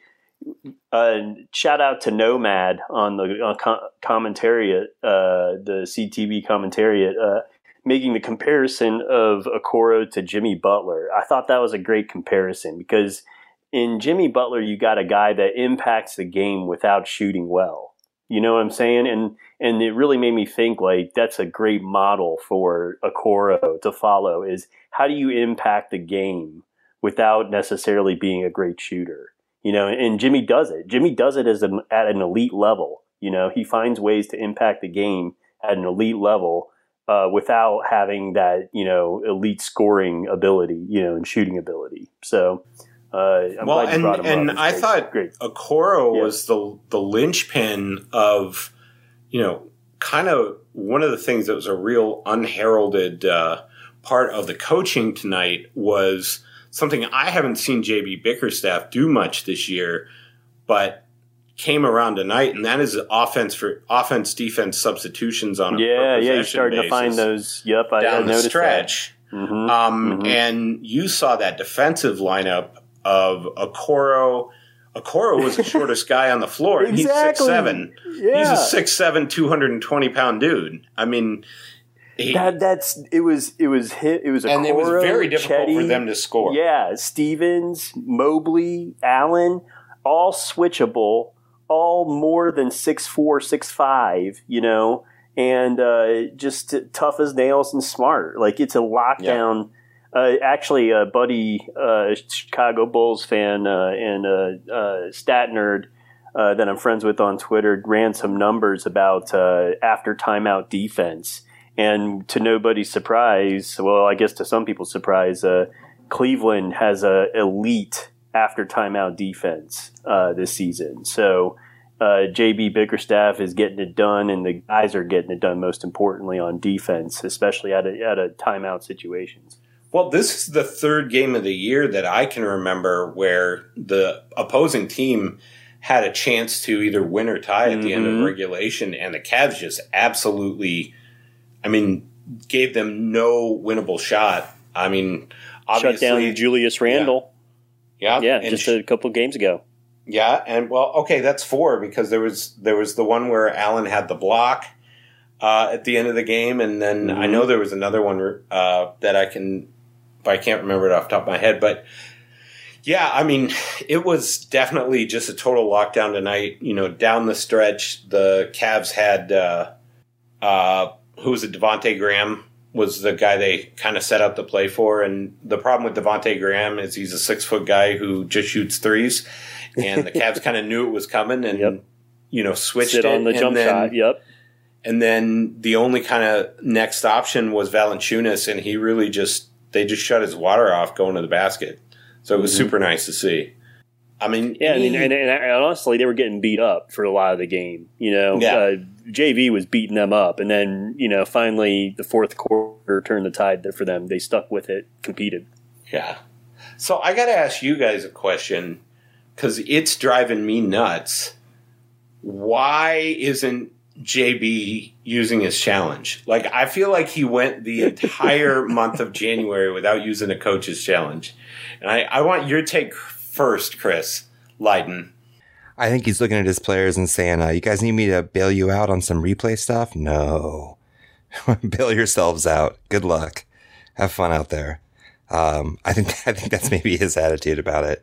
Uh, shout out to Nomad on the uh, com- commentariat, uh, the C T V commentariat, uh, making the comparison of Okoro to Jimmy Butler. I thought that was a great comparison because in Jimmy Butler, you got a guy that impacts the game without shooting well. You know what I'm saying? And and it really made me think like that's a great model for Okoro to follow is how do you impact the game without necessarily being a great shooter? You know, and Jimmy does it. Jimmy does it as an, at an elite level. You know, he finds ways to impact the game at an elite level uh, without having that, you know, elite scoring ability, you know, and shooting ability. So, uh, I'm well, glad you and, brought him and up. I great. thought great. Okoro yeah. was the the linchpin of, you know, kind of one of the things that was a real unheralded uh, part of the coaching tonight was something I haven't seen J B Bickerstaff do much this year, but came around tonight, and that is offense for offense defense substitutions on a yeah yeah you started basis to find those. Yep, I, down I the noticed stretch. Mm-hmm. Um, mm-hmm. And you saw that defensive lineup of Okoro. Okoro was the shortest guy on the floor. Exactly. He's six seven. Yeah. He's a six seven, two hundred twenty pound dude. I mean. He, that that's it was it was hit it was a and it was very difficult Chetty, for them to score. Yeah, Stevens, Mobley, Allen, all switchable, all more than six four, six five, you know, and uh, just tough as nails and smart. Like it's a lockdown. Yeah. Uh, actually, a buddy, uh, Chicago Bulls fan uh, and uh, uh, stat nerd uh, that I'm friends with on Twitter ran some numbers about uh, after timeout defense. And to nobody's surprise, well, I guess to some people's surprise, uh, Cleveland has a elite after timeout defense uh, this season. So uh, J B Bickerstaff is getting it done, and the guys are getting it done. Most importantly, on defense, especially at a, at a timeout situations. Well, this is the third game of the year that I can remember where the opposing team had a chance to either win or tie at mm-hmm. the end of regulation, and the Cavs just absolutely. I mean, gave them no winnable shot. I mean, obviously. Shut down Julius Randle. Yeah. Yeah, yeah just a couple games ago. Yeah, and well, okay, that's four because there was there was the one where Allen had the block uh, at the end of the game, and then mm-hmm. I know there was another one uh, that I can, but I can't remember it off the top of my head. But yeah, I mean, it was definitely just a total lockdown tonight. You know, down the stretch, the Cavs had. Uh, uh, Who was it? Devontae Graham was the guy they kind of set up the play for. And the problem with Devontae Graham is he's a six-foot guy who just shoots threes. And the Cavs kind of knew it was coming and, yep. you know, switched Sit it. on the and jump then, shot, yep. And then the only kind of next option was Valanciunas, and he really just – they just shut his water off going to the basket. So it was mm-hmm. super nice to see. I mean, yeah, he, I mean, and, and, and honestly, they were getting beat up for a lot of the game. You know, yeah. uh, J V was beating them up, and then you know, finally, the fourth quarter turned the tide for them. They stuck with it, competed. Yeah. So I got to ask you guys a question because it's driving me nuts. Why isn't J B using his challenge? Like, I feel like he went the entire month of January without using a coach's challenge, and I, I want your take. First, Chris Lydon. I think he's looking at his players and saying, uh, you guys need me to bail you out on some replay stuff? No. bail yourselves out. Good luck. Have fun out there. Um, I think I think that's maybe his attitude about it.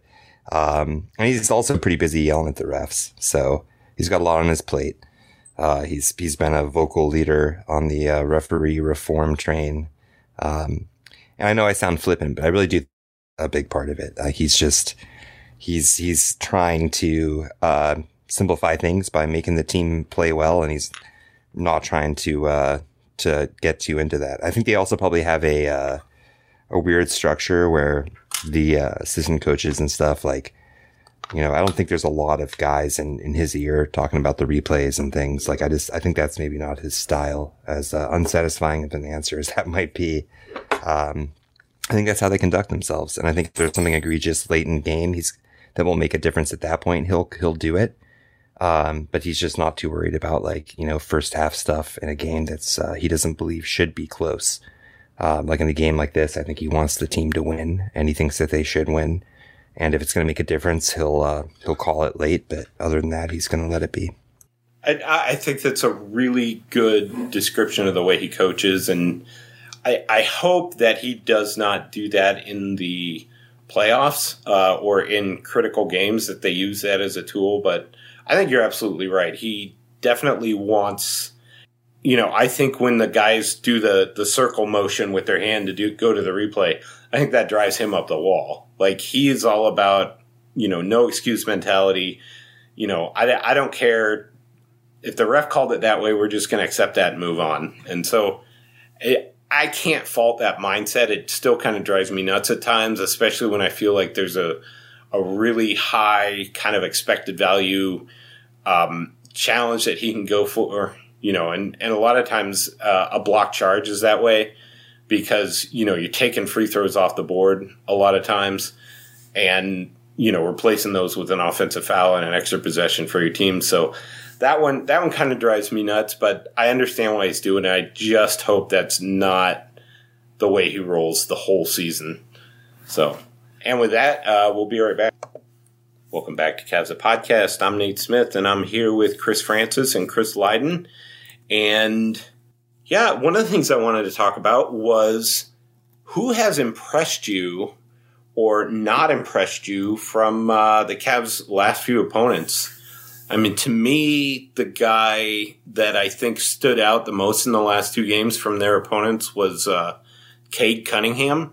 Um, and he's also pretty busy yelling at the refs, so he's got a lot on his plate. Uh, he's he's been a vocal leader on the uh, referee reform train. Um, and I know I sound flippant, but I really do a big part of it. Uh, he's just he's he's trying to uh, simplify things by making the team play well, and he's not trying to uh, to get too into that. I think they also probably have a uh, a weird structure where the uh, assistant coaches and stuff, like, you know, I don't think there's a lot of guys in, in his ear talking about the replays and things. Like, I just, I think that's maybe not his style, as uh, unsatisfying of an answer as that might be. Um, I think that's how they conduct themselves. And I think if there's something egregious late in the game, he's, that will make a difference at that point, he'll, he'll do it. Um, but he's just not too worried about, like, you know, first half stuff in a game that's, uh, he doesn't believe should be close. Um, like in a game like this, I think he wants the team to win, and he thinks that they should win. And if it's going to make a difference, he'll uh, he'll call it late. But other than that, he's going to let it be. I, I think that's a really good description of the way he coaches, and I, I hope that he does not do that in the playoffs uh, or in critical games, that they use that as a tool. But I think you're absolutely right. He definitely wants. You know, I think when the guys do the, the circle motion with their hand to do go to the replay, I think that drives him up the wall. Like, he is all about, you know, no excuse mentality. You know, I, I don't care if the ref called it that way. We're just going to accept that and move on. And so it, I can't fault that mindset. It still kind of drives me nuts at times, especially when I feel like there's a a really high kind of expected value um, challenge that he can go for. You know, and, and a lot of times uh, a block charge is that way because, you know, you're taking free throws off the board a lot of times and, you know, replacing those with an offensive foul and an extra possession for your team. So that one, that one kind of drives me nuts, but I understand why he's doing it. I just hope that's not the way he rolls the whole season. So, and with that, uh, we'll be right back. Welcome back to Cavs Podcast. I'm Nate Smith, and I'm here with Chris Francis and Chris Lydon. And, yeah, one of the things I wanted to talk about was who has impressed you or not impressed you from uh, the Cavs' last few opponents. I mean, to me, the guy that I think stood out the most in the last two games from their opponents was uh, Cade Cunningham.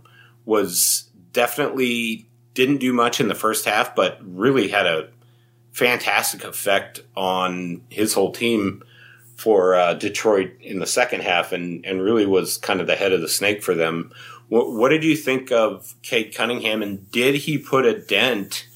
Was definitely didn't do much in the first half, but really had a fantastic effect on his whole team for uh, Detroit in the second half, and, and really was kind of the head of the snake for them. What, what did you think of Cade Cunningham, and did he put a dent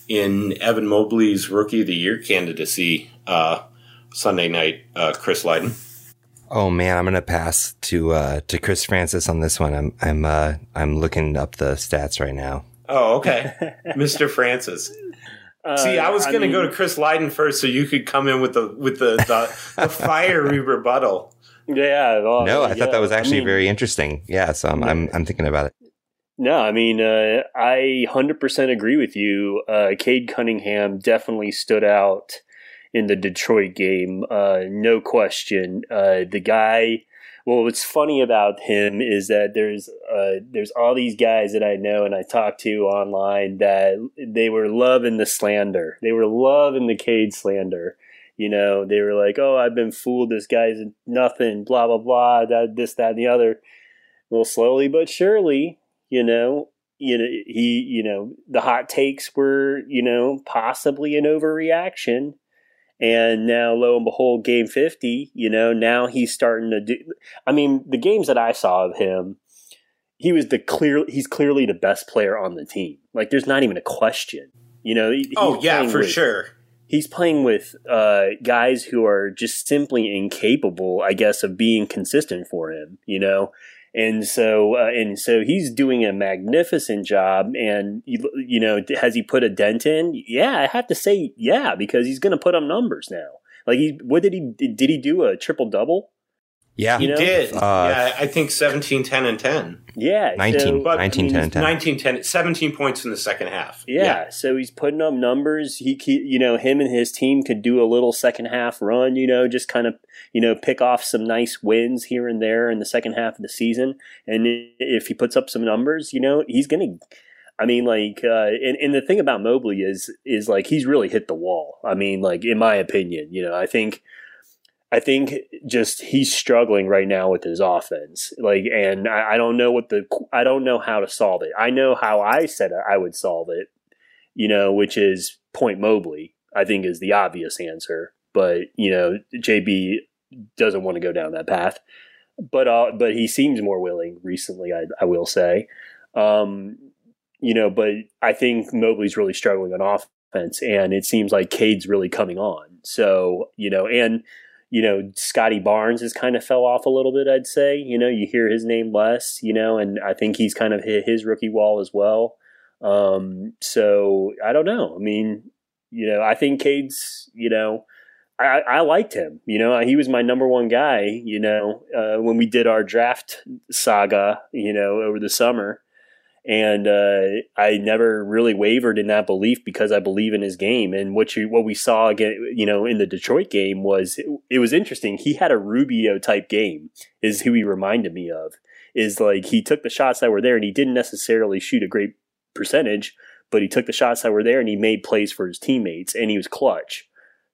in Evan Mobley's Rookie of the Year candidacy uh, Sunday night, uh, Chris Lydon? Oh man, I'm gonna pass to uh, to Chris Francis on this one. I'm I'm uh, I'm looking up the stats right now. Oh, okay, Mister Francis. Uh, See, I was going to go to Chris Lydon first, so you could come in with the with the the, the fiery rebuttal. Yeah. Well, no, I yeah, thought that was actually I mean, very interesting. Yeah, so I'm I'm, I'm thinking about it. No, I mean, uh, I one hundred percent agree with you. Uh, Cade Cunningham definitely stood out in the Detroit game. Uh, no question. Uh, the guy. Well, what's funny about him is that there's uh, there's all these guys that I know and I talk to online that they were loving the slander. They were loving the Cade slander. You know, they were like, "Oh, I've been fooled. This guy's nothing. Blah blah blah. That this that and the other." Well, slowly but surely, you know, you know he, you know, the hot takes were, you know, possibly an overreaction. And now, lo and behold, game fifty, you know, now he's starting to do – I mean, the games that I saw of him, he was the clear – he's clearly the best player on the team. Like, there's not even a question. You know, he, oh, yeah, for with, sure. He's playing with uh, guys who are just simply incapable, I guess, of being consistent for him, you know. And so, uh, and so he's doing a magnificent job. And you, you know, has he put a dent in? Yeah, I have to say, yeah, because he's going to put up numbers now. Like, he, what did he did? He do a triple double? Yeah. He You know? did. Uh, yeah, I think seventeen, ten, and ten. Yeah, nineteen. so- But nineteen, ten, and ten. nineteen, ten, seventeen points in the second half. Yeah, so he's putting up numbers. He, ke- you know, him and his team could do a little second half run. You know, just kind of, you know, pick off some nice wins here and there in the second half of the season. And if he puts up some numbers, you know, he's gonna. I mean, like, uh, and, and the thing about Mobley is, is like he's really hit the wall. I mean, like in my opinion, you know, I think. I think just he's struggling right now with his offense. Like, and I, I don't know what the, I don't know how to solve it. I know how I said I would solve it, you know, which is point Mobley, I think is the obvious answer. But, you know, J B doesn't want to go down that path. But, uh, but he seems more willing recently, I, I will say. Um, you know, but I think Mobley's really struggling on offense, and it seems like Cade's really coming on. So, you know, and, you know, Scotty Barnes has kind of fell off a little bit, I'd say. You know, you hear his name less, you know, and I think he's kind of hit his rookie wall as well. Um, so I don't know. I mean, you know, I think Cade's, you know, I, I liked him. You know, he was my number one guy, you know, uh, when we did our draft saga, you know, over the summer. And uh, I never really wavered in that belief because I believe in his game. And what you what we saw again, you know, in the Detroit game was it, it was interesting. He had a Rubio type game, is who he reminded me of. Is like he took the shots that were there, and he didn't necessarily shoot a great percentage, but he took the shots that were there and he made plays for his teammates, and he was clutch.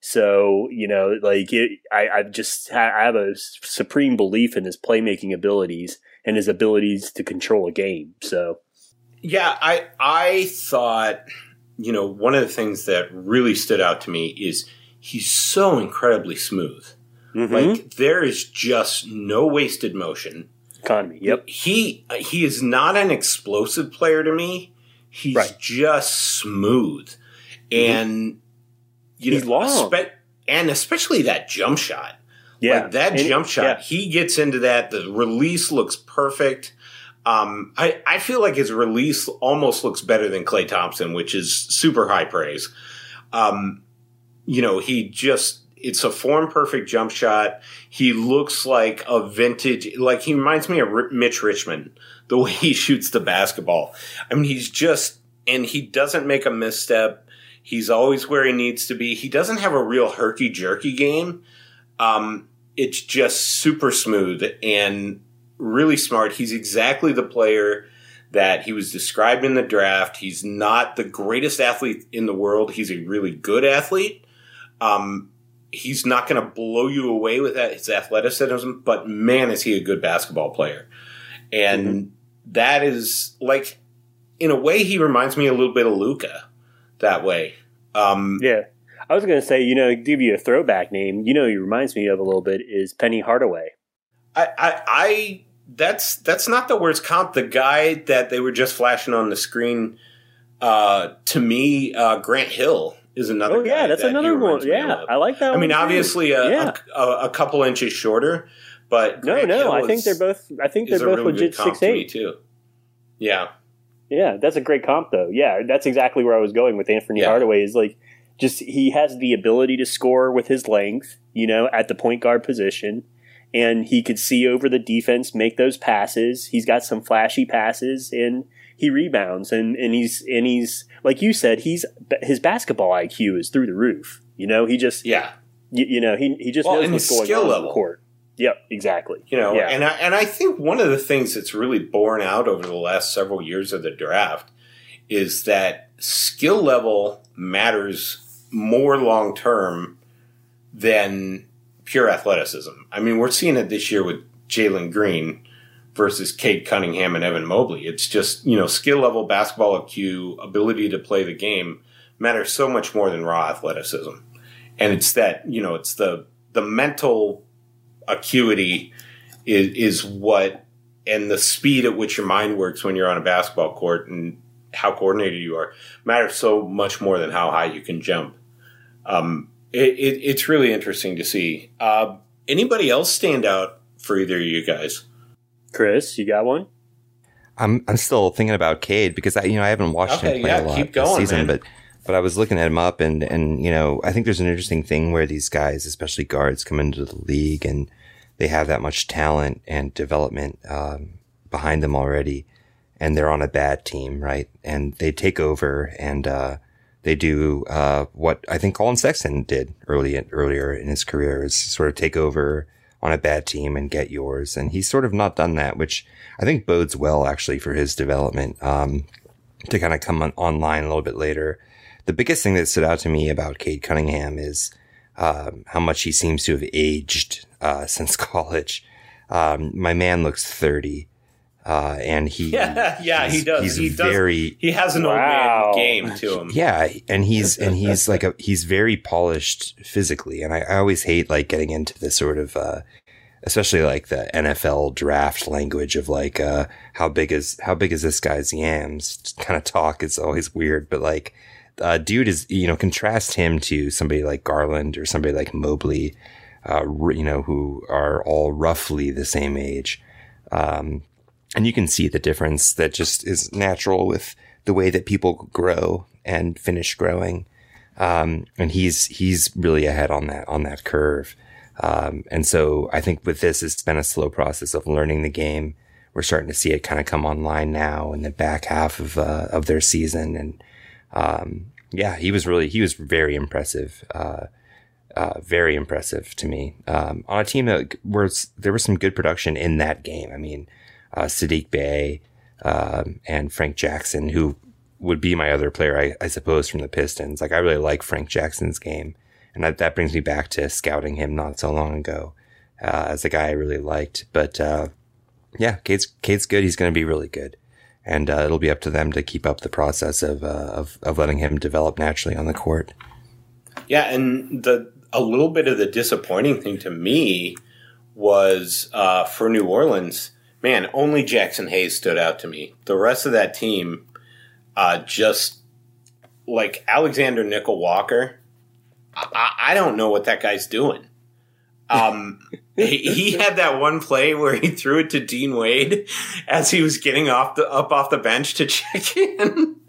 So, you know, like it, I, I just ha- I have a supreme belief in his playmaking abilities and his abilities to control a game. So. Yeah, I I thought, you know, one of the things that really stood out to me is he's so incredibly smooth. Mm-hmm. Like there is just no wasted motion. Economy, yep. He he is not an explosive player to me. He's right. just smooth, mm-hmm. and you he's know, long, spe- and especially that jump shot. Yeah, like that and jump shot. Yeah. He gets into that. The release looks perfect. Um, I, I feel like his release almost looks better than Klay Thompson, which is super high praise. Um, you know, he just, it's a form perfect jump shot. He looks like a vintage, like he reminds me of R- Mitch Richmond, the way he shoots the basketball. I mean, he's just, and he doesn't make a misstep. He's always where he needs to be. He doesn't have a real herky jerky game. Um, it's just super smooth and really smart. He's exactly the player that he was described in the draft. He's not the greatest athlete in the world. He's a really good athlete. Um, he's not going to blow you away with that, his athleticism, but man, is he a good basketball player. And mm-hmm. that is like, in a way, he reminds me a little bit of Luka that way. Um, yeah. I was going to say, you know, give you a throwback name. You know, he reminds me of a little bit is Penny Hardaway. I, I, I That's that's not the worst comp. The guy that they were just flashing on the screen, uh, to me, uh, Grant Hill is another. Oh yeah, guy that's that another one. Yeah, I like that. I one mean, too. obviously, a, yeah. a, a, a couple inches shorter, but no, Grant no, Hill I is, think they're both. I think they're both really legit six eight too. Yeah, yeah, that's a great comp though. Yeah, that's exactly where I was going with Anthony yeah. Hardaway. Is like just he has the ability to score with his length, you know, at the point guard position. And he could see over the defense, make those passes. He's got some flashy passes, and he rebounds. And, and he's and he's like you said, he's his basketball I Q is through the roof. You know, he just yeah, you, you know he he just well, knows what's going skill on level. on the court. Yep, exactly. You know, yeah. and I, and I think one of the things that's really borne out over the last several years of the draft is that skill level matters more long term than pure athleticism. I mean, we're seeing it this year with Jalen Green versus Cade Cunningham and Evan Mobley. It's just, you know, skill level, basketball I Q, ability to play the game matters so much more than raw athleticism. And it's that, you know, it's the the mental acuity is, is what, and the speed at which your mind works when you're on a basketball court and how coordinated you are matters so much more than how high you can jump. Um, It, it, it's really interesting to see. Uh, anybody else stand out for either of you guys? Chris, you got one? I'm I'm still thinking about Cade because I you know I haven't watched okay, him play yeah, a lot keep this going, season, man. but but I was looking at him up and and you know I think there's an interesting thing where these guys, especially guards, come into the league and they have that much talent and development um, behind them already, and they're on a bad team, right? And they take over and uh, they do uh, what I think Colin Sexton did early earlier in his career, is sort of take over on a bad team and get yours. And he's sort of not done that, which I think bodes well actually for his development um, to kind of come on, online a little bit later. The biggest thing that stood out to me about Cade Cunningham is um, how much he seems to have aged uh, since college. Um, my man looks thirty, uh, and he yeah yeah he does he's he very does, he has an wow. old man game to him. Yeah, and he's and he's like a he's very polished physically, and I, I always hate like getting into this sort of uh, especially like the N F L draft language of like uh, how big is how big is this guy's yams kind of talk. It's always weird, but like. Uh, dude is, you know, contrast him to somebody like Garland or somebody like Mobley, uh, you know, who are all roughly the same age. Um, and you can see the difference that just is natural with the way that people grow and finish growing. Um, and he's, he's really ahead on that, on that curve. Um, and so I think with this, it's been a slow process of learning the game. We're starting to see it kind of come online now in the back half of, uh, of their season. And, Um, yeah, he was really, he was very impressive, uh, uh, very impressive to me, um, on a team that was, there was some good production in that game. I mean, uh, Saddiq Bey, um, and Frank Jackson, who would be my other player, I, I suppose, from the Pistons. Like, I really like Frank Jackson's game. And that, that brings me back to scouting him not so long ago, uh, as a guy I really liked. But, uh, yeah, Cade's, Cade's good. He's going to be really good. And uh, it'll be up to them to keep up the process of, uh, of of letting him develop naturally on the court. Yeah, and the a little bit of the disappointing thing to me was uh, for New Orleans, man, only Jackson Hayes stood out to me. The rest of that team, uh, just like Alexander Nickel Walker, I, I don't know what that guy's doing. Um, he, he had that one play where he threw it to Dean Wade as he was getting off the up off the bench to check in.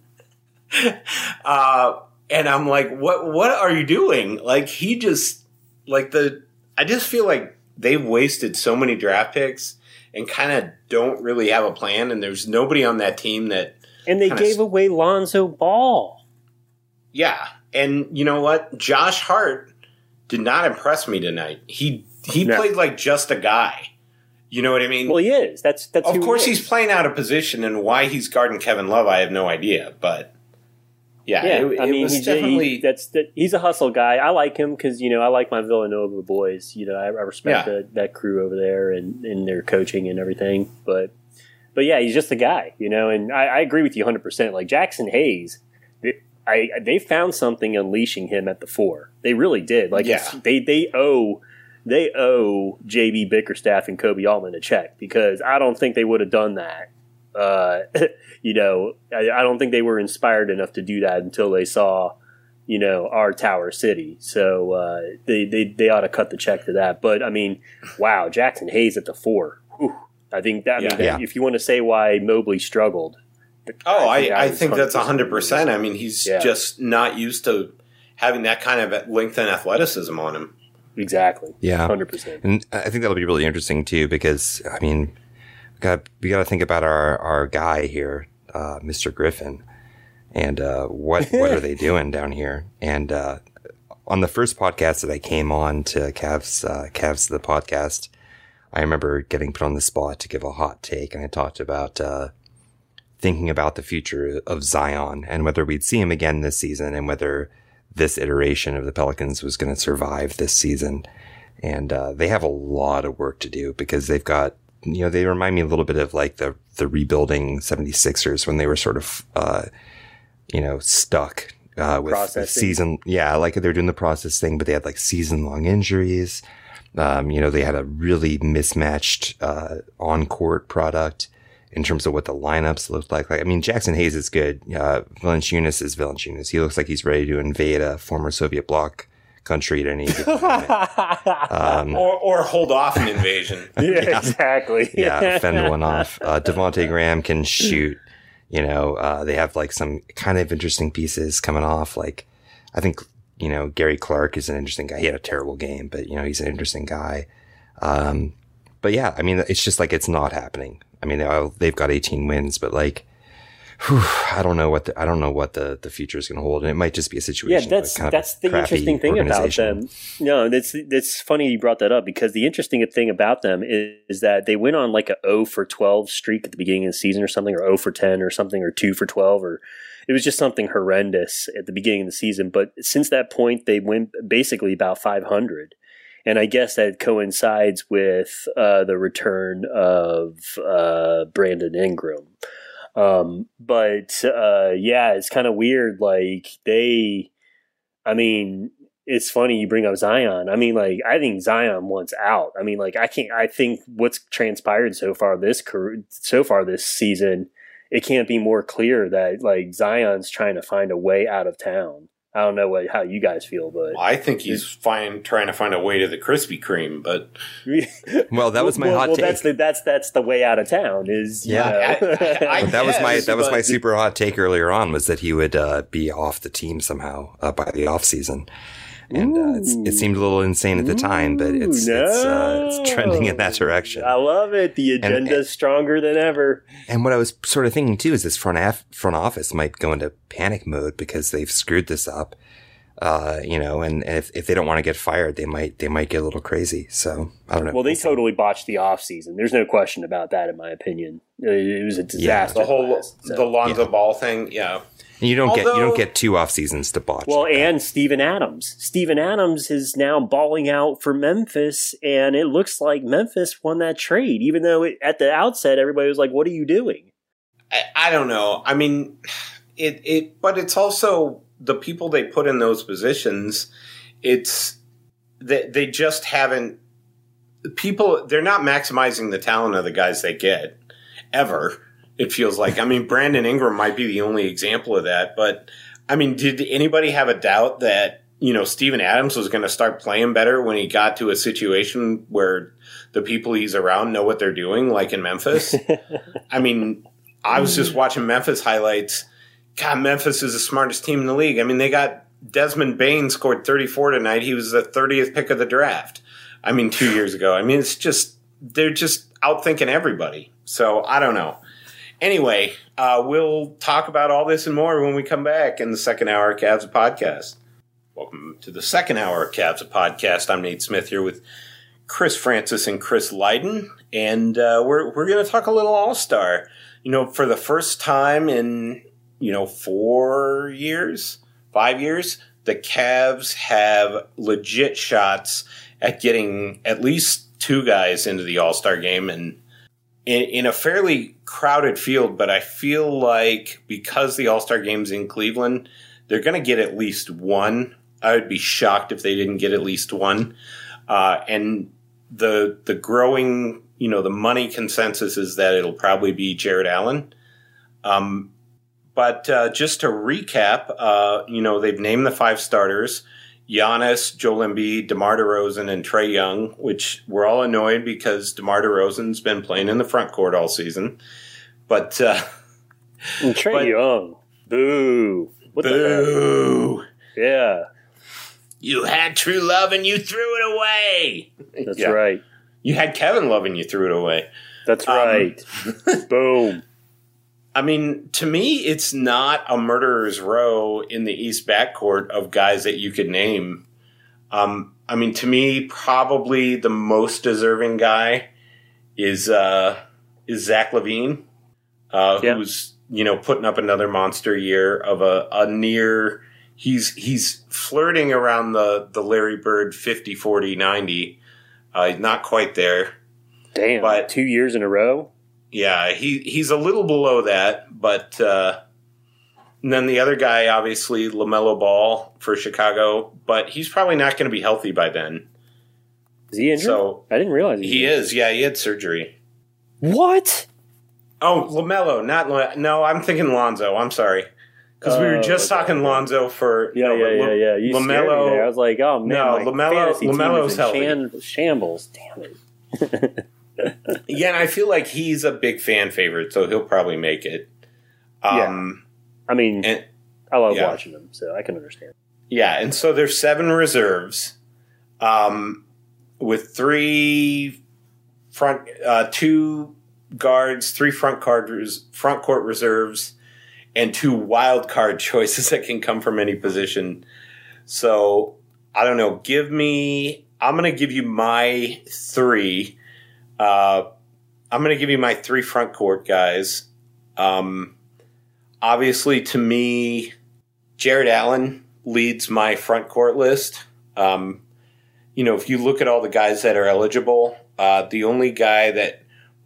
uh, and I'm like, what? What are you doing? Like he just like the. I just feel like they've wasted so many draft picks and kind of don't really have a plan. And there's nobody on that team that. And they gave away Lonzo Ball. Yeah, and you know what? Josh Hart did not impress me tonight. He he no. played like just a guy. You know what I mean? Well, he is. That's that's. Of who course, he he's playing out of position, and why he's guarding Kevin Love, I have no idea. But yeah, yeah. It, I it mean, was he, definitely he, that's that, he's a hustle guy. I like him because you know I like my Villanova boys. You know, I, I respect yeah. the, that crew over there and, and their coaching and everything. But but yeah, he's just a guy. You know, and I, I agree with you one hundred percent. Like Jackson Hayes. I, they found something unleashing him at the four. They really did. Like yeah. they they owe they owe J B Bickerstaff and Kobe Altman a check because I don't think they would have done that. Uh, you know, I, I don't think they were inspired enough to do that until they saw, you know, our Tower City. So uh, they they they ought to cut the check to that. But I mean, wow, Jackson Hayes at the four. Whew. I think that, yeah. I mean, yeah. if you want to say why Mobley struggled. Oh, I, I, I think that's one hundred percent. I mean, he's yeah. just not used to having that kind of length and athleticism on him. Exactly. Yeah. one hundred percent. And I think that'll be really interesting, too, because, I mean, we got we got to think about our, our guy here, uh, Mister Griffin, and uh, what, what are they doing down here? And uh, on the first podcast that I came on to Cavs, uh, Cavs the podcast, I remember getting put on the spot to give a hot take, and I talked about uh, thinking about the future of Zion and whether we'd see him again this season and whether this iteration of the Pelicans was going to survive this season. And uh, they have a lot of work to do because they've got, you know, they remind me a little bit of like the, the rebuilding seventy-sixers when they were sort of, uh, you know, stuck uh, with the season. Yeah, like they're doing the process thing, but they had like season long injuries. Um, you know, they had a really mismatched uh, on-court product in terms of what the lineups looked like. Like, I mean, Jackson Hayes is good. Uh, Valanciunas is Valanciunas. He looks like he's ready to invade a former Soviet bloc country at any given moment. Um, or, or hold off an invasion. yeah, yeah, exactly. yeah, fend one off. Uh, Devontae Graham can shoot. You know, uh, they have like some kind of interesting pieces coming off. Like, I think, you know, Gary Clark is an interesting guy. He had a terrible game, but, you know, he's an interesting guy. Um, but yeah, I mean, it's just like it's not happening. I mean, they've got eighteen wins, but like, whew, I don't know what the, I don't know what the, the future is going to hold, and it might just be a situation. Yeah, that's kind of that's the interesting thing about them. No, that's that's funny you brought that up, because the interesting thing about them is, is that they went on like a zero for twelve streak at the beginning of the season or something, or zero for ten or something, or two for twelve, or it was just something horrendous at the beginning of the season. But since that point, they went basically about five hundred. And I guess that coincides with uh, the return of uh, Brandon Ingram. Um, but uh, yeah, it's kind of weird. Like they, I mean, it's funny you bring up Zion. I mean, like I think Zion wants out. I mean, like I can't. I think what's transpired so far this so far this season, it can't be more clear that like Zion's trying to find a way out of town. I don't know what, how you guys feel, but well, I think he's fine trying to find a way to the Krispy Kreme. But well, that was my well, hot well, take. That's the, that's that's the way out of town. Is yeah, you know. I, I, I that was my guess, that was but... my super hot take earlier on, was that he would uh, be off the team somehow uh, by the off season. And uh, it's, it seemed a little insane at the time, but it's no. it's, uh, it's trending in that direction. I love it. The agenda's and, stronger than ever. And what I was sort of thinking too is this front af- front office might go into panic mode because they've screwed this up. Uh, you know, and, and if, if they don't want to get fired, they might they might get a little crazy. So I don't know. Well, they totally botched the off season. There's no question about that, in my opinion. It was a disaster. Yeah, the whole class, so. the Lonzo yeah. Ball thing, yeah. And you don't Although, get you don't get two off seasons to botch. Well, like and Steven Adams. Steven Adams is now balling out for Memphis, and it looks like Memphis won that trade, even though it, at the outset everybody was like, "What are you doing?" I, I don't know. I mean, it it, but it's also the people they put in those positions. It's they they just haven't people. They're not maximizing the talent of the guys they get ever. It feels like. I mean, Brandon Ingram might be the only example of that. But, I mean, did anybody have a doubt that, you know, Steven Adams was going to start playing better when he got to a situation where the people he's around know what they're doing, like in Memphis? I mean, I was just watching Memphis highlights. God, Memphis is the smartest team in the league. I mean, they got Desmond Bain scored thirty-four tonight. He was the thirtieth pick of the draft. I mean, two years ago. I mean, it's just, they're just outthinking everybody. So, I don't know. Anyway, uh, we'll talk about all this and more when we come back in the second hour of Cavs Podcast. Welcome to the second hour of Cavs Podcast. I'm Nate Smith here with Chris Francis and Chris Lydon, and uh, we're we're going to talk a little All-Star. You know, for the first time in, you know, four years, five years, the Cavs have legit shots at getting at least two guys into the All-Star game, and in, in a fairly crowded field, but I feel like because the All-Star game's in Cleveland, they're going to get at least one. I would be shocked if they didn't get at least one. Uh, and the the growing, you know, the money consensus is that it'll probably be Jared Allen. Um, but uh, just to recap, uh, you know, they've named the five starters: Giannis, Joel Embiid, DeMar DeRozan, and Trae Young, which we're all annoyed because DeMar DeRozan's been playing in the front court all season. But uh, and Trae but, Young, boo, what boo, the yeah. You had true love and you threw it away. That's yeah. right. You had Kevin Love and you threw it away. That's right. Um, Boom. I mean, to me, it's not a murderer's row in the East backcourt of guys that you could name. Um, I mean, to me, probably the most deserving guy is uh, is Zach LaVine, uh, yeah. who's you know putting up another monster year of a, a near. He's he's flirting around the, the Larry Bird fifty, forty, ninety. Uh, not quite there. Damn, but two years in a row? Yeah, he, he's a little below that. But uh, and then the other guy, obviously, LaMelo Ball for Chicago. But he's probably not going to be healthy by then. Is he injured? So, I didn't realize he, he is. Yeah, he had surgery. What? Oh, LaMelo, not – no, I'm thinking Lonzo. I'm sorry. Because we were just okay, talking okay. Lonzo for yeah, you know, yeah, yeah, yeah. You LaMelo. There. I was like, oh man, no, LaMelo. LaMelo's healthy. Sham- shambles, damn it. Yeah, and I feel like he's a big fan favorite, so he'll probably make it. Um, yeah, I mean, and, I love yeah. watching him, so I can understand. Yeah, and so there's seven reserves. Um, with three front, uh, two guards, three front card res- front court reserves, and two wild card choices that can come from any position. So I don't know. Give me. I'm going to give you my three. Uh, I'm going to give you my three front court guys. Um, obviously, to me, Jared Allen leads my front court list. Um, you know, if you look at all the guys that are eligible, uh, the only guy that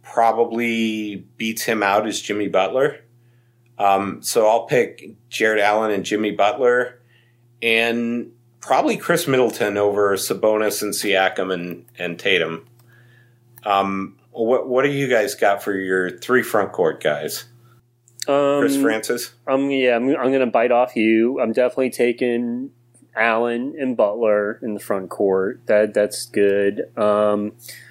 probably beats him out is Jimmy Butler. Um, so I'll pick Jared Allen and Jimmy Butler, and probably Chris Middleton over Sabonis and Siakam and, and Tatum. Um, what what do you guys got for your three front court guys? Um, Chris Francis? Um, yeah, I'm, I'm going to bite off you. I'm definitely taking Allen and Butler in the front court. That That's good. Um,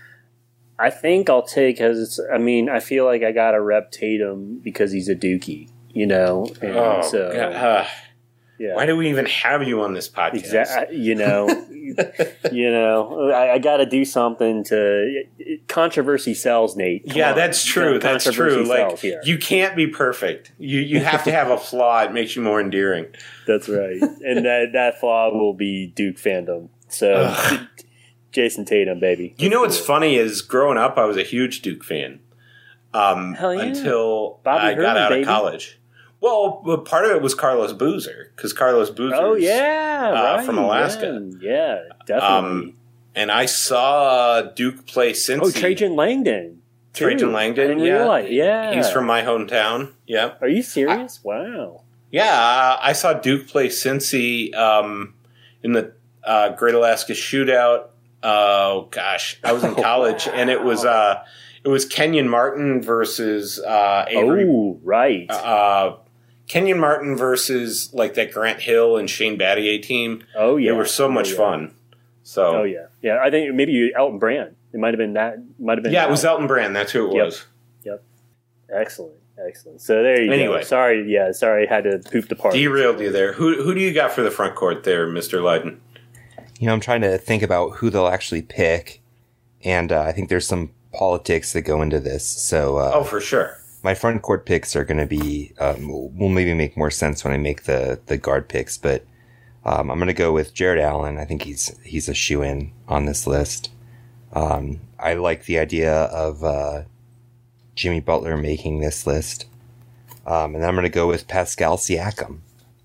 I think I'll take, as I mean, I feel like I got to rep Tatum because he's a Dookie, you know? And Oh, so, God. Uh, yeah. Why do we even have you on this podcast? Exactly. You know, you know, I, I got to do something to controversy sells, Nate. Come Yeah, on. that's true. That's Controversy true. Like sells here. you can't be perfect. You you have to have a flaw. It makes you more endearing. That's right. And that that flaw will be Duke fandom. So Jason Tatum, baby. You know what's Let's do funny is growing up, I was a huge Duke fan. Um, Hell yeah. Until Bobby I got Hurley, out baby. of college. Well, but part of it was Carlos Boozer because Carlos it. Boozer. Oh yeah, uh, right. from Alaska. Yeah, yeah, definitely. Um, and I saw Duke play Cincy. oh, Trajan Langdon. too. Trajan Langdon. I didn't yeah, realize. Yeah, he's from my hometown. Yeah, Are you serious? wow. yeah. uh, I saw Duke play Cincy um, in the uh, Great Alaska Shootout. Oh gosh, I was in college, and it was uh, it was Kenyon Martin versus uh, Avery. Oh, right. Uh, Kenyon Martin versus like that Grant Hill and Shane Battier team. oh yeah, They were so much oh, yeah. fun. So Oh yeah, yeah. I think maybe you, Elton Brand. It might have been that. Might have been. yeah, that. it was Elton Brand. That's who it Yep. was. Excellent, excellent. So there you Anyway. go. Sorry, yeah, sorry, I had to poop the party. Derailed you there. Who who do you got for the front court there, Mister Leiden? You know, I'm trying to think about who they'll actually pick, and uh, I think there's some politics that go into this. So, uh, Oh, for sure. my front court picks are going to be um, will maybe make more sense when I make the the guard picks, but um, I'm going to go with Jared Allen. I think he's he's a shoe-in on this list. Um, I like the idea of uh, Jimmy Butler making this list, um, and I'm going to go with Pascal Siakam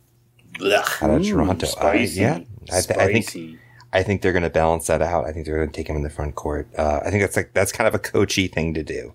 Blech. out of Ooh, Toronto. I, spicy. yeah, I, th- I think Spicy. I think they're going to balance that out. I think they're going to take him in the front court. Uh, I think that's like that's kind of a coachy thing to do.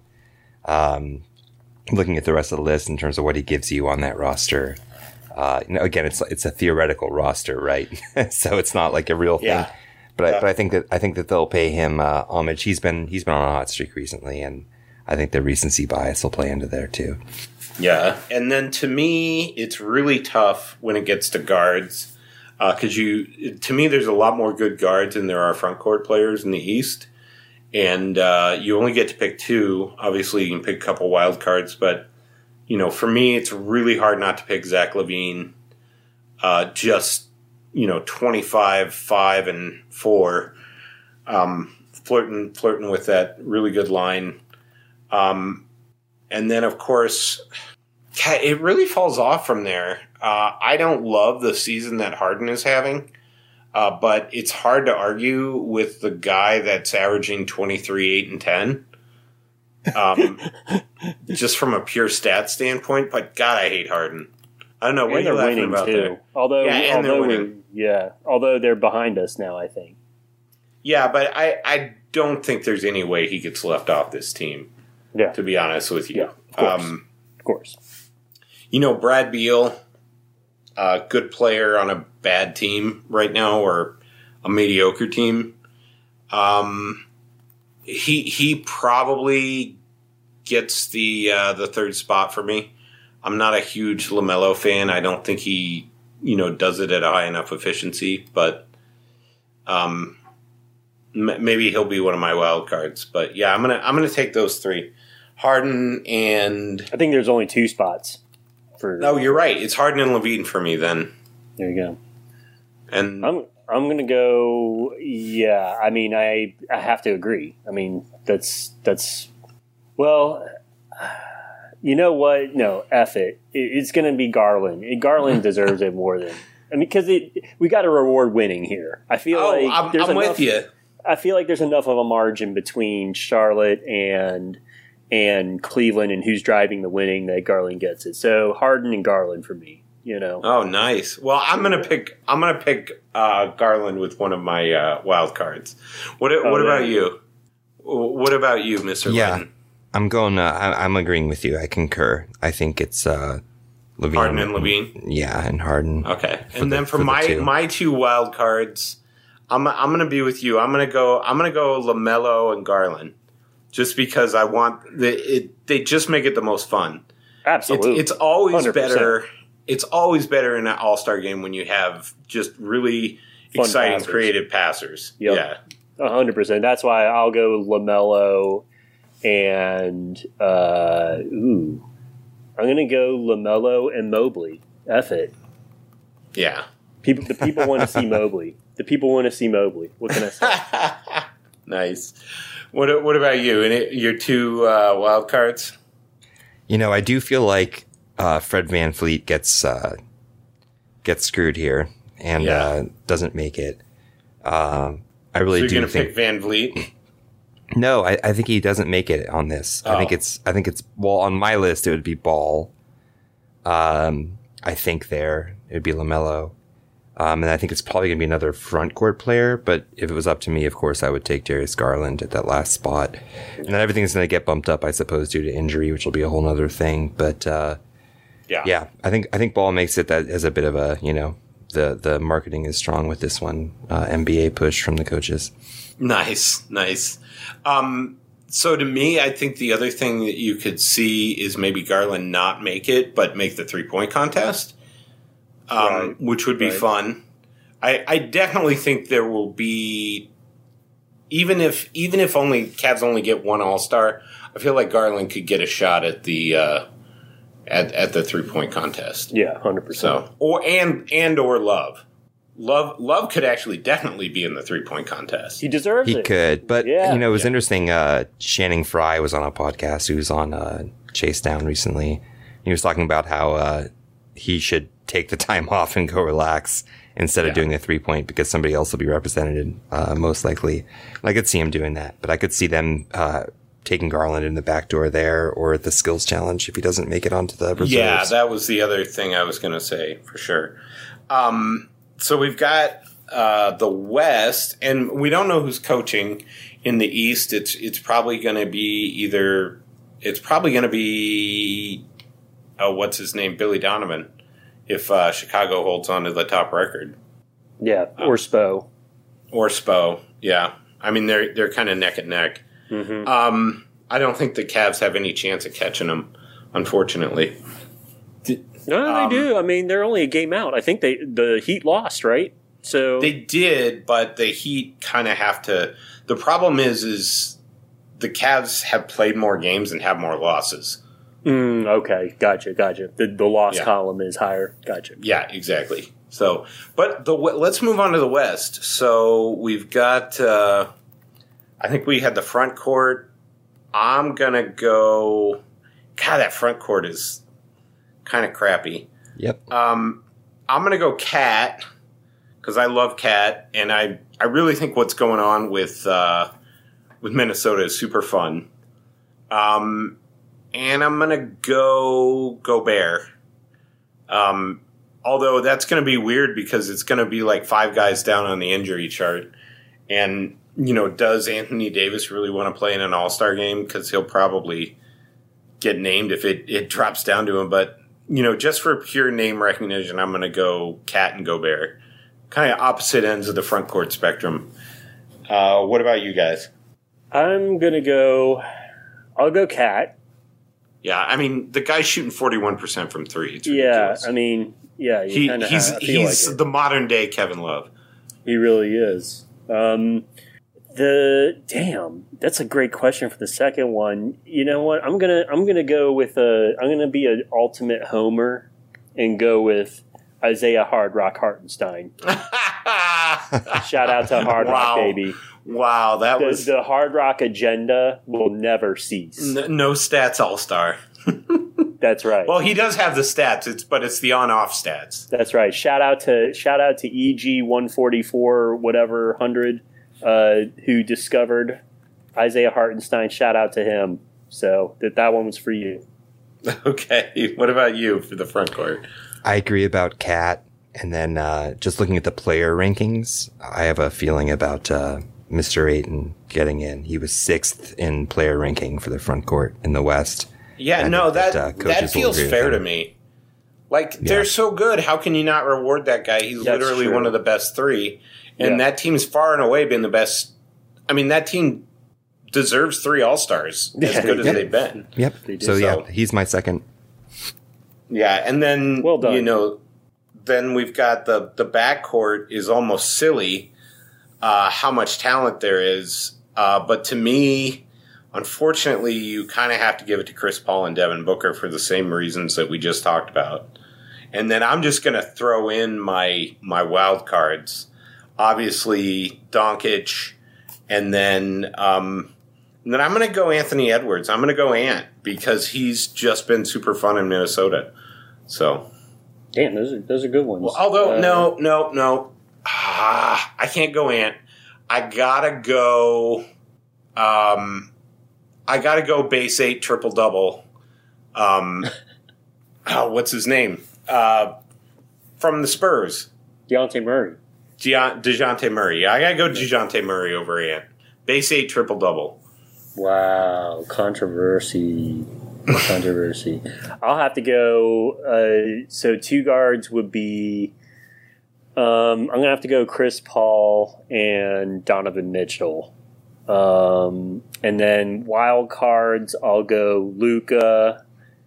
Um, looking at the rest of the list in terms of what he gives you on that roster, uh, you know, again, it's it's a theoretical roster, right? So it's not like a real thing. Yeah. But I, Yeah. but I think that I think that they'll pay him uh, homage. He's been he's been on a hot streak recently, and I think the recency bias will play into there too. Yeah. And then to me, it's really tough when it gets to guards because you, to me, there's a lot more good guards than there are front court players in the East. And uh, you only get to pick two. Obviously, you can pick a couple wild cards, but you know, for me, it's really hard not to pick Zach LaVine. Uh, just you know, twenty-five, five, and four, um, flirting, flirting with that really good line. Um, and then, of course, it really falls off from there. Uh, I don't love the season that Harden is having. Uh, but it's hard to argue with the guy that's averaging twenty-three, eight, and ten. Um, just from a pure stat standpoint. But God, I hate Harden. I don't know what And are they're you laughing winning about too. there. Although, Yeah, and they're although we're, winning. yeah, although they're behind us now, I think. Yeah, but I, I don't think there's any way he gets left off this team. Yeah, To be honest with you, Yeah, of course. Um, of course. you know, Brad Beal, a good player on a bad team right now, or a mediocre team. Um, he he probably gets the uh, the third spot for me. I'm not a huge LaMelo fan. I don't think he you know does it at a high enough efficiency, but um, m- maybe he'll be one of my wild cards. But yeah, I'm gonna I'm gonna take those three, Harden and I think there's only two spots for. oh, you're right. It's Harden and LaVine for me then. There you go. And I'm I'm gonna go. Yeah, I mean, I I have to agree. I mean, that's that's well. You know what? No, F it. it it's going to be Garland. Garland deserves it more than. I mean, because it we got to reward winning here. I feel oh, like I'm, there's I'm enough, with you. I feel like there's enough of a margin between Charlotte and and Cleveland and who's driving the winning that Garland gets it. So Harden and Garland for me. You know. Oh, nice. Well, I'm gonna pick. I'm gonna pick uh, Garland with one of my uh, wild cards. What What Oh, about yeah. you? What about you, Mister Yeah. Lynn? I'm going. Uh, I, I'm agreeing with you. I concur. I think it's uh, Levine, Harden and Levine. Yeah, and Harden. Okay, For and the- then for, for the my two. my two wild cards, I'm I'm gonna be with you. I'm gonna go. I'm gonna go LaMelo and Garland, just because I want the it. They just make it the most fun. It's, Absolutely. it's always one hundred percent. better. It's always better in an All Star game when you have just really Fun exciting, passers. creative passers. Yep. Yeah. A hundred percent. That's why I'll go LaMelo and uh, ooh, I'm gonna go LaMelo and Mobley. F it. Yeah. People, the people want to see Mobley. The people want to see Mobley. What can I say? Nice. What What about you? Any your two uh, wild cards? You know, I do feel like uh, Fred Van Fleet gets uh, gets screwed here and Yeah. uh, doesn't make it. Um, I really So you're do gonna think. pick Van Vliet? No, I, I think he doesn't make it on this. I think Oh. it's. I think it's. Well, on my list, it would be Ball. Um, I think there it would be LaMelo, um, and I think it's probably going to be another front court player. But if it was up to me, of course, I would take Darius Garland at that last spot, and then everything's going to get bumped up, I suppose, due to injury, which will be a whole other thing. But uh, Yeah. yeah, I think I think Ball makes it that as a bit of a you know the the marketing is strong with this one uh, N B A push from the coaches. Nice, nice. Um, so to me, I think the other thing that you could see is maybe Garland not make it, but make the three point contest, um, Right. which would be Right. fun. I, I definitely think there will be, even if even if only Cavs only get one All Star, I feel like Garland could get a shot at the uh, at at the three point contest. Yeah, hundred percent. So or and and or Love. Love Love could actually definitely be in the three point contest. He deserves He it. could, but Yeah. you know, it was Yeah. interesting. Uh, Channing Frye was on a podcast. He was on uh, Chase Down recently. He was talking about how uh, he should take the time off and go relax instead Yeah. of doing the three point because somebody else will be represented, uh, most likely. And I could see him doing that, but I could see them uh, taking Garland in the back door there or at the skills challenge if he doesn't make it onto the reserves. Yeah, that was the other thing I was going to say for sure. Um, so we've got uh, the West, and we don't know who's coaching in the East. It's it's probably going to be either. It's probably going to be. Oh, what's his name? Billy Donovan. If uh, Chicago holds on to the top record, Yeah, or Spo. or Spo, yeah. I mean, they're they're kind of neck and neck. Mm-hmm. Um, I don't think the Cavs have any chance of catching them, unfortunately. No, Um, they do. I mean, they're only a game out. I think they the Heat lost, right? So They did, but the Heat kind of have to. The problem is, is the Cavs have played more games and have more losses. Mm, okay, gotcha, gotcha. The the loss Yeah. column is higher. Gotcha. Yeah, exactly. So, but the let's move on to the West. So we've got. Uh, I think we had the front court. I'm gonna go. God, that front court is kind of crappy. Yep. Um, I'm gonna go Cat because I love Cat, and I I really think what's going on with uh, with Minnesota is super fun. Um, and I'm gonna go Gobert. Um, although that's gonna be weird because it's gonna be like five guys down on the injury chart, and you know, does Anthony Davis really want to play in an All-Star game? Because he'll probably get named if it, it drops down to him. But, you know, just for pure name recognition, I'm going to go Cat and Gobert. Kind of opposite ends of the front court spectrum. Uh, what about you guys? I'm gonna go. I'll go Cat. Yeah, I mean, the guy's shooting forty-one percent from three. It's Yeah, ridiculous. I mean, yeah, you he, kind of he's I feel he's like it. the modern-day Kevin Love. He really is. Um, the damn, that's a great question for the second one. You know what? I'm gonna I'm gonna go with a I'm gonna be an ultimate homer and go with Isaiah Hard Rock Hartenstein. Shout out to Hard Wow. Rock, baby. Wow, that The, was the Hard Rock agenda will never cease. n- no stats all-star. That's right. Well, he does have the stats, it's but it's the on-off stats. That's right. Shout out to shout out to E G one forty-four whatever hundred, uh, who discovered Isaiah Hartenstein. Shout out to him. So that that one was for you. Okay, what about you for the front court? I agree about Cat. And then uh, just looking at the player rankings, I have a feeling about uh, Mister Ayton getting in. He was sixth in player ranking for the front court in the West. Yeah, I no, think that that, uh, that coaches will feels agree with fair him. to me. Like, Yeah. they're so good. How can you not reward that guy? He's That's literally true. one of the best three. And Yeah. that team's far and away been the best. I mean, that team deserves three All-Stars as Yeah, good as yeah. they've been. Yep. They did So, yeah, so. he's my second. Yeah, and then, Well done. you know, then we've got the, the backcourt is almost silly uh, how much talent there is. Uh, but to me, unfortunately, you kind of have to give it to Chris Paul and Devin Booker for the same reasons that we just talked about. And then I'm just going to throw in my my wild cards. Obviously, Doncic, and then um, and then I'm going to go Anthony Edwards. I'm going to go Ant because he's just been super fun in Minnesota. So, Damn, those are those are good ones. well, although Uh, no, no, no, ah, I can't go Ant. I gotta go. Um, I gotta go base eight triple double. Um, oh, what's his name? Uh, from the Spurs, Dejounte Murray. Dejon- DeJounte Murray. I gotta go DeJounte Murray over Ant. Base eight triple double. Wow, controversy. Controversy. I'll have to go. Uh, so two guards would be. Um, I'm gonna have to go Chris Paul and Donovan Mitchell, um, and then wild cards. I'll go Luka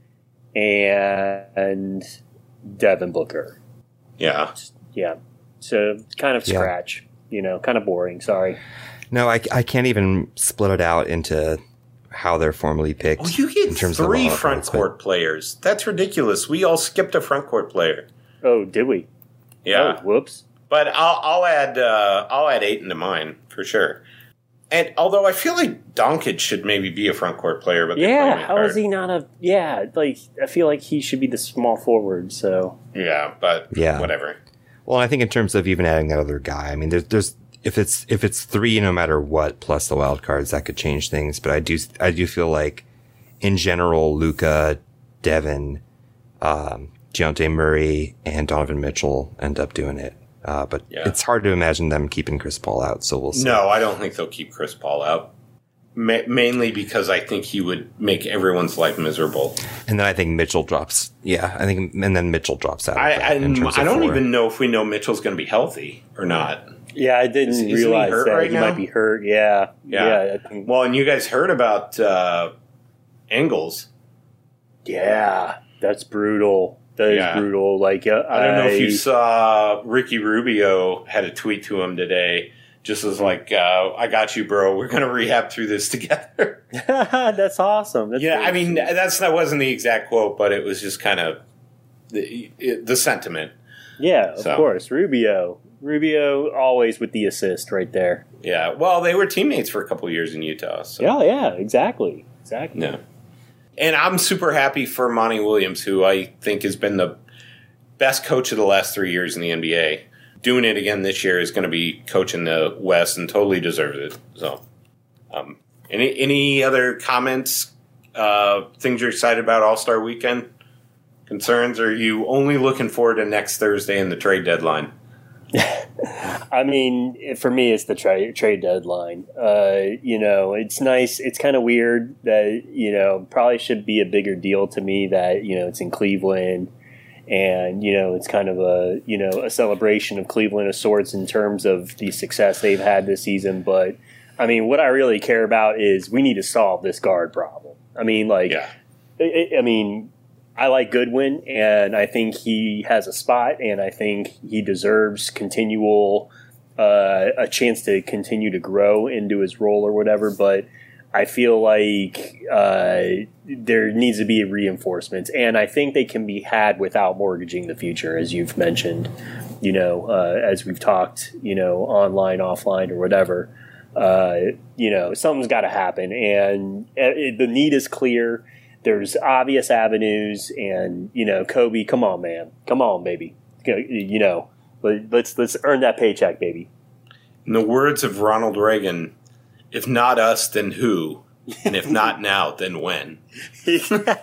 and Devin Booker. Yeah. Yeah, so kind of Yeah. scratch. You know, kind of boring. Sorry. No, I, I can't even split it out into how they're formally picked. Oh, you get in terms of three wild front cards, but- court players. That's ridiculous. We all skipped a front court player. Oh, did we? Yeah. Oh, whoops. But I'll, I'll add uh, I'll add eight into mine for sure. And although I feel like Doncic should maybe be a front court player, but they play him Yeah, in how guard. is he not a? Yeah, like I feel like he should be the small forward. So Yeah, but Yeah. whatever. Well, I think in terms of even adding that other guy, I mean, there's, there's, if it's, if it's three, no matter what, plus the wild cards, that could change things. But I do, I do feel like in general, Luka, Devin, um, Dejounte Murray and Donovan Mitchell end up doing it. Uh, but Yeah. it's hard to imagine them keeping Chris Paul out. So we'll see. No, I don't think they'll keep Chris Paul out. Ma- mainly because I think he would make everyone's life miserable. And then I think Mitchell drops. Yeah. I think, and then Mitchell drops out. of I that I, in terms I of don't four. even know if we know Mitchell's going to be healthy or not. yeah, I didn't Is- isn't he realize hurt that right he now? might be hurt. Yeah, Yeah. yeah, I think, Well, and you guys heard about uh, Engels. yeah. That's brutal. That is Yeah. brutal. Like uh, I don't know if you saw Ricky Rubio had a tweet to him today, just as like, uh, "I got you, bro. We're gonna rehab through this together." That's awesome. That's yeah, really I mean sweet. that's that wasn't the exact quote, but it was just kind of the the sentiment. yeah, of so. course, Rubio. Rubio always with the assist right there. Yeah, well, they were teammates for a couple years in Utah. So. Yeah, yeah, exactly, exactly. No. And I'm super happy for Monty Williams, who I think has been the best coach of the last three years in the N B A. Doing it again this year is going to be coaching the West and totally deserves it. So, um, any any other comments, uh, things you're excited about All Star Weekend? Concerns? Or are you only looking forward to next Thursday and the trade deadline? I mean, for me, it's the tra- trade deadline. Uh, you know, it's nice. It's kind of weird that, you know, probably should be a bigger deal to me that, you know, it's in Cleveland and, you know, it's kind of a, you know, a celebration of Cleveland of sorts in terms of the success they've had this season. But, I mean, what I really care about is we need to solve this guard problem. I mean, like, Yeah. I, I mean, I like Goodwin, and I think he has a spot, and I think he deserves continual uh, a chance to continue to grow into his role or whatever. But I feel like uh, there needs to be reinforcements, and I think they can be had without mortgaging the future, as you've mentioned. You know, uh, as we've talked, you know, online, offline, or whatever. Uh, you know, something's got to happen, and it, the need is clear. There's obvious avenues, and you know, Kobe, come on, man, come on, baby. You know, let's let's earn that paycheck, baby. In the words of Ronald Reagan, if not us, then who? And if not now, then when? I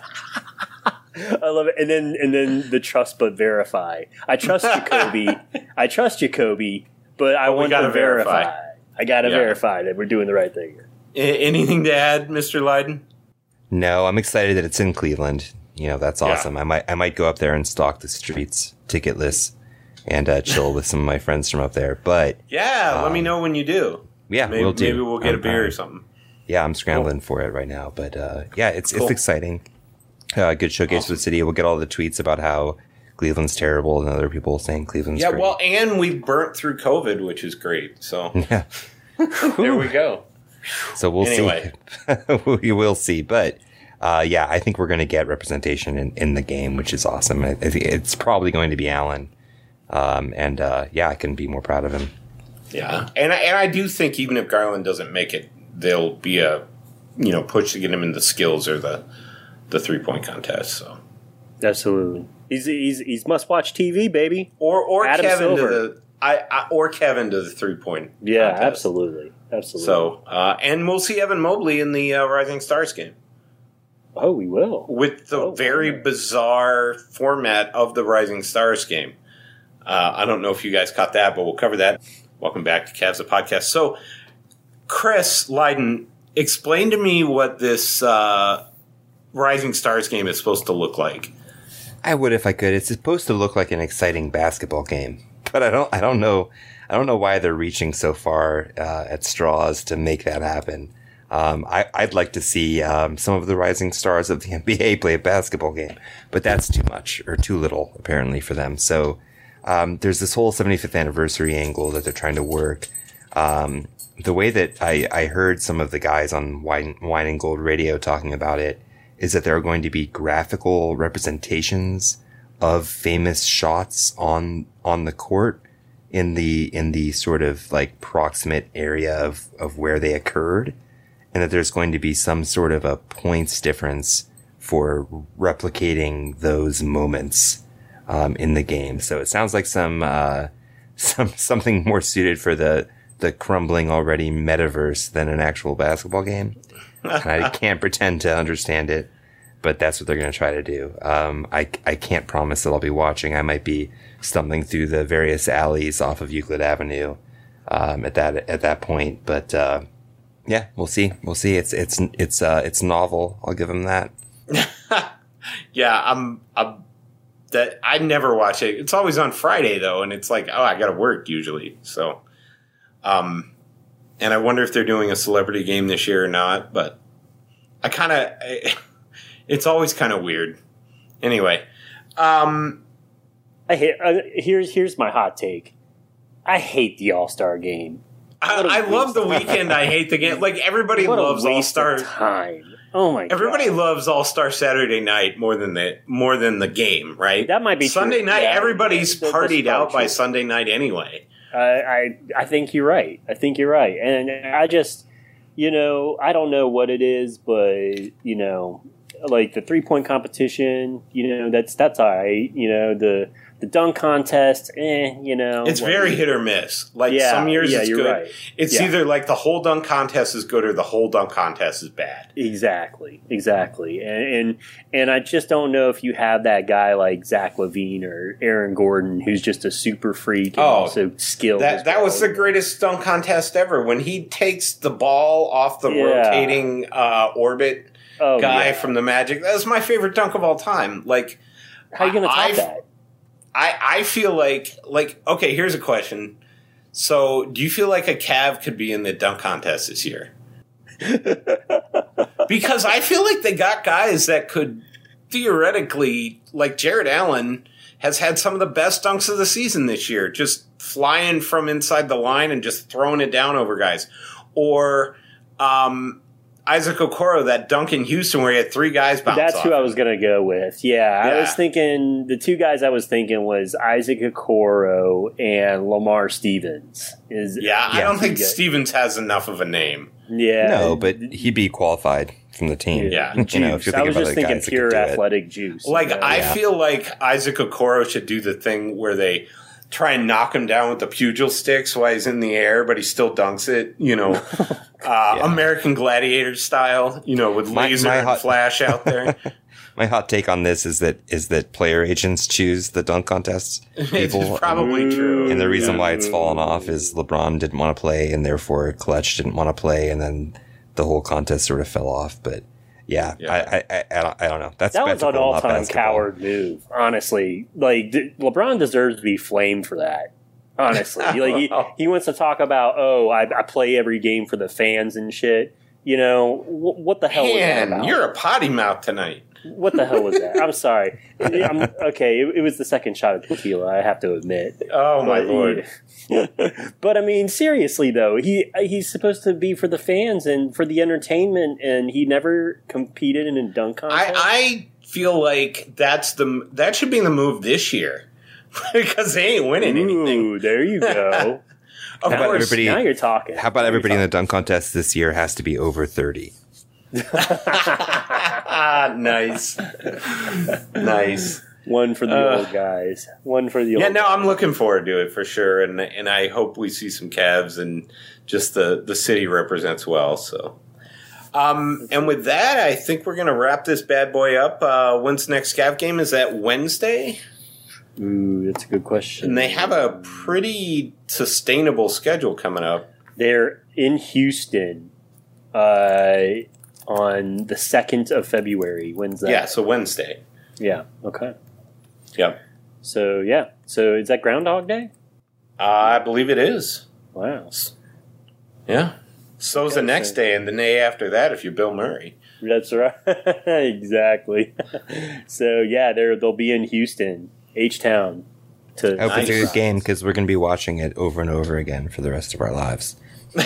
love it. And then and then the trust but verify. I trust Jacoby. I trust Jacoby, but I But we want gotta to verify. verify. I got to Yeah. verify that we're doing the right thing here. A- anything to add, Mister Lydon? No, I'm excited that it's in Cleveland. You know, that's awesome. Yeah. I might I might go up there and stalk the streets ticketless and uh, chill with some of my friends from up there. But Yeah, let me Um, know when you do. yeah, Maybe we'll do. maybe we'll get a I'm- beer or I'm- something. Yeah, I'm scrambling for it right now. But uh, yeah, it's Cool. it's exciting. Uh, good showcase Awesome. for the city. We'll get all the tweets about how Cleveland's terrible and other people saying Cleveland's Yeah, great. well, and we burnt through COVID, which is great. So yeah. there we go. So we'll Anyway. see. We will see. But uh, yeah, I think we're going to get representation in, in the game, which is awesome. I, I think it's probably going to be Allen. Um, and uh, yeah, I couldn't be more proud of him. Yeah, and I, and I do think even if Garland doesn't make it, there'll be a you know push to get him in the skills or the the three point contest. So Absolutely. He's he's he's must watch T V, baby. or or Adam Kevin Silver. to the I, I or Kevin to the three point. Yeah, contest. absolutely, absolutely. So uh, and we'll see Evan Mobley in the uh, Rising Stars game oh, we will. with the Oh, very wow. bizarre format of the Rising Stars game. Uh, I don't know if you guys caught that, but we'll cover that. Welcome back to Cavs the podcast. So, Chris Lydon, explain to me what this uh, Rising Stars game is supposed to look like. I would if I could. It's supposed to look like an exciting basketball game, but I don't. I don't know. I don't know why they're reaching so far uh, at straws to make that happen. Um, I, I'd like to see um, some of the rising stars of the N B A play a basketball game, but that's too much or too little apparently for them. So um, there's this whole seventy-fifth anniversary angle that they're trying to work. Um, the way that I, I heard some of the guys on Wine, Wine and Gold Radio talking about it is that there are going to be graphical representations of famous shots on on the court in the in the sort of like proximate area of, of where they occurred, and that there's going to be some sort of a points difference for replicating those moments um, in the game. So it sounds like some uh, some something more suited for the the crumbling already metaverse than an actual basketball game. And I can't pretend to understand it, but that's what they're going to try to do. Um, I, I can't promise that I'll be watching. I might be stumbling through the various alleys off of Euclid Avenue um, at that at that point. But uh, yeah, we'll see. We'll see. It's it's it's uh, it's novel. I'll give them that. Yeah, I'm, I'm that I never watch it. It's always on Friday though, and it's like, oh, I got to work usually. So, um, and I wonder if they're doing a celebrity game this year or not. But I kind of, it's always kind of weird. Anyway, um, I hate. Uh, here's here's my hot take. I hate the All Star game. What a I, I love waste the of- weekend. I hate the game. Like everybody What a loves All waste Star. of time. Oh my Everybody god. loves All Star Saturday Night more than the more than the game, right? That might be Sunday true. night. Yeah, everybody's that- that's partied probably out by true. Sunday night anyway. Uh, I I think you're right. I think you're right, and I just, you know, I don't know what it is, but you know, like the three point competition, you know, that's that's all right. You know, the the dunk contest, eh, you know, It's like- very hit or miss. Like Yeah, some years yeah, it's you're good. right. It's Yeah. either like the whole dunk contest is good or the whole dunk contest is bad. Exactly, exactly, and, and and I just don't know if you have that guy like Zach LaVine or Aaron Gordon, who's just a super freak and Oh, also skilled. That as that well. was the greatest dunk contest ever. When he takes the ball off the Yeah. rotating uh, orbit oh, guy yeah. from the Magic. That was my favorite dunk of all time. Like How are you going to top I've- that? I, I feel like like okay, here's a question. So, do you feel like a Cav could be in the dunk contest this year? Because I feel like they got guys that could theoretically, like Jared Allen has had some of the best dunks of the season this year, just flying from inside the line and just throwing it down over guys. Or um, Isaac Okoro, that dunk in Houston where he had three guys bounce That's off who I him. was going to go with. Yeah, Yeah. I was thinking the two guys I was thinking was Isaac Okoro and Lamar Stevens. Is Yeah, I Yeah, don't think good. Stevens has enough of a name. Yeah, No, but he'd be qualified from the team. Yeah. You know, if you're I thinking was about just the thinking guys that pure could do it. athletic juice. Like, you know? I Yeah. feel like Isaac Okoro should do the thing where they try and knock him down with the pugil sticks while he's in the air, but he still dunks it, you know, uh, American Gladiator style, you know, with My- laser my and hot- flash out there. My hot take on this is that is that player agents choose the dunk contests. It's People, probably true. and the reason Yeah. why it's fallen off is LeBron didn't want to play, and therefore Clutch didn't want to play, and then the whole contest sort of fell off. But yeah, Yeah. I, I, I, I, don't, I don't know. That's that was an basketball, not all-time basketball. coward move. Honestly, like d- LeBron deserves to be flamed for that. Honestly, like he, he wants to talk about, oh, I, I play every game for the fans and shit. You know, wh- what the hell was that Man, about? you're a potty mouth tonight. What the hell was that? I'm sorry. I'm, okay, it, it was the second shot of tequila, I have to admit. Oh, my But, Lord. but I mean, seriously though, he he's supposed to be for the fans and for the entertainment, and he never competed in a dunk contest. I, I feel like that's the that should be the move this year because they ain't winning anything. Ooh, there you go. Of How about course, everybody- Now you're talking. How about everybody in the dunk contest this year has to be over thirty? nice, nice. One for the Uh, old guys. One for the old. Yeah, no, I'm looking forward to it for sure, and and I hope we see some Cavs and just the the city represents well. So, um, and with that, I think we're gonna wrap this bad boy up. Uh, when's the next Cav game? Is that Wednesday? Ooh, that's a good question. And they have a pretty sustainable schedule coming up. They're in Houston uh, on the second of February. When's that? Yeah, so Wednesday. Yeah. Okay. Yep, So yeah. So is that Groundhog Day? uh, I believe it is. Wow. Yeah. So's the Okay, next so- day, and the day after that if you're Bill Murray. That's right. Exactly. So yeah, they're they'll be in Houston, H Town. To I hope it's a Nice. good game because we're going to be watching it over and over again for the rest of our lives.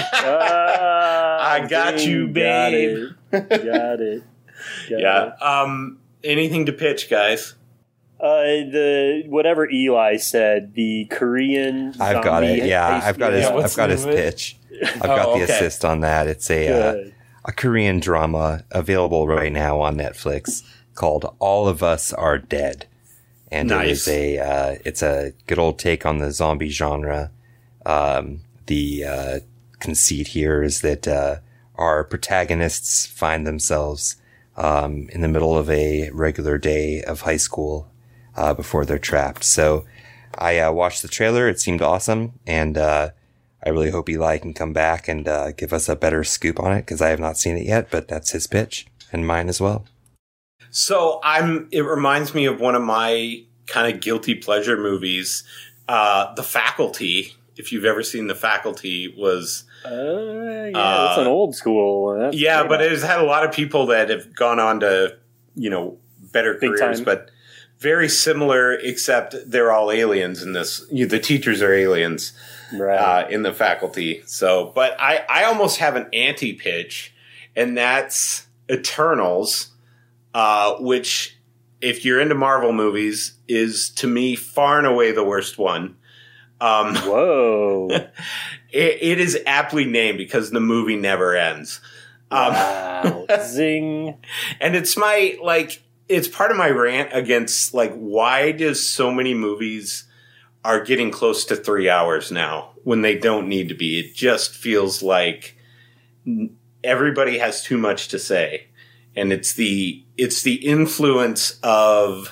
Ah, I got dang, you, Got babe. it. Got it. Got Yeah. it. Um. Anything to pitch, guys? Uh, the whatever Eli said, the Korean. I've got zombie it. Yeah, ice- I've got his. Yeah, what's I've got the his name of it? pitch. I've got Oh, the okay. assist on that. It's a uh, Good. a Korean drama available right now on Netflix called "All of Us Are Dead," and it Nice. is a uh, it's a good old take on the zombie genre. Um, the uh, conceit here is that uh, our protagonists find themselves um, in the middle of a regular day of high school uh, before they're trapped. So I uh, watched the trailer. It seemed awesome, and uh, I really hope Eli can come back and uh, give us a better scoop on it because I have not seen it yet, but that's his pitch and mine as well. So I'm. It reminds me of one of my kind of guilty pleasure movies, uh, The Faculty. If you've ever seen The Faculty, was Uh, yeah, Uh, that's an old school. That's yeah, great. but it has had a lot of people that have gone on to you know better Big careers, time. but very similar, except they're all aliens in this. You, the teachers are aliens. right. uh, in The Faculty. So, but I, I almost have an anti pitch, and that's Eternals, uh, which, if you're into Marvel movies, is to me far and away the worst one. Um, Whoa! it, it is aptly named because the movie never ends. Um, Wow! Zing! and it's my, like, it's part of my rant against, like, why does so many movies are getting close to three hours now when they don't need to be. It just feels like everybody has too much to say, and it's the it's the influence of,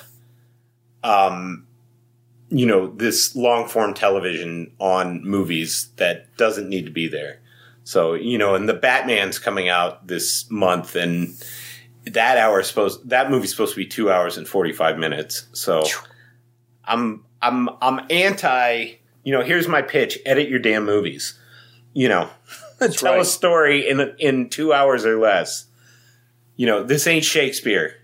um, you know, this long form television on movies that doesn't need to be there. So you know, and the Batman's coming out this month, and that hour is supposed that movie's supposed to be two hours and forty five minutes. So I'm. I'm I'm anti, you know, here's my pitch, edit your damn movies. You know, tell right. a story in in two hours or less. You know, this ain't Shakespeare.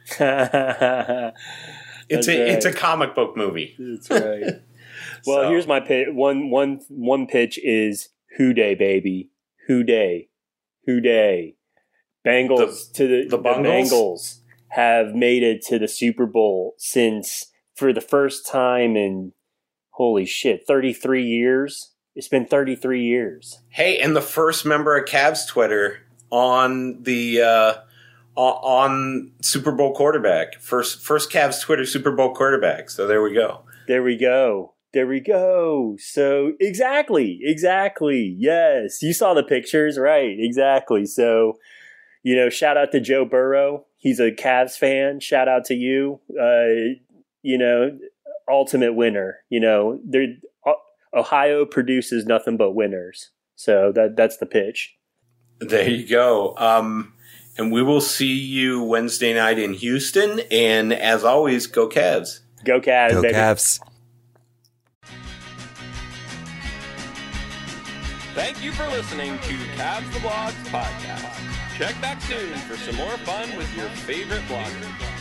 That's It's a right. it's a comic book movie. right. Well, So- here's my pitch. One one one pitch is Who Day, baby. Who Day. Who Day. Bengals The- to the, the the Bungles? Bengals have made it to the Super Bowl since for the first time in holy shit thirty-three years. It's been thirty-three years. Hey, and the first member of Cavs Twitter on the uh, on Super Bowl quarterback. First first Cavs Twitter Super Bowl quarterback. So there we go. There we go. There we go. So exactly, exactly. Yes, you saw the pictures, right? Exactly. So, you know, shout out to Joe Burrow. He's a Cavs fan. Shout out to you. Uh, you know, ultimate winner. You know, there Ohio produces nothing but winners. So that that's the pitch. There you go. Um, and we will see you Wednesday night in Houston. And as always, go Cavs. Go Cavs, Go baby. Cavs. Thank you for listening to Cavs the Blogs podcast. Check back soon for some more fun with your favorite bloggers.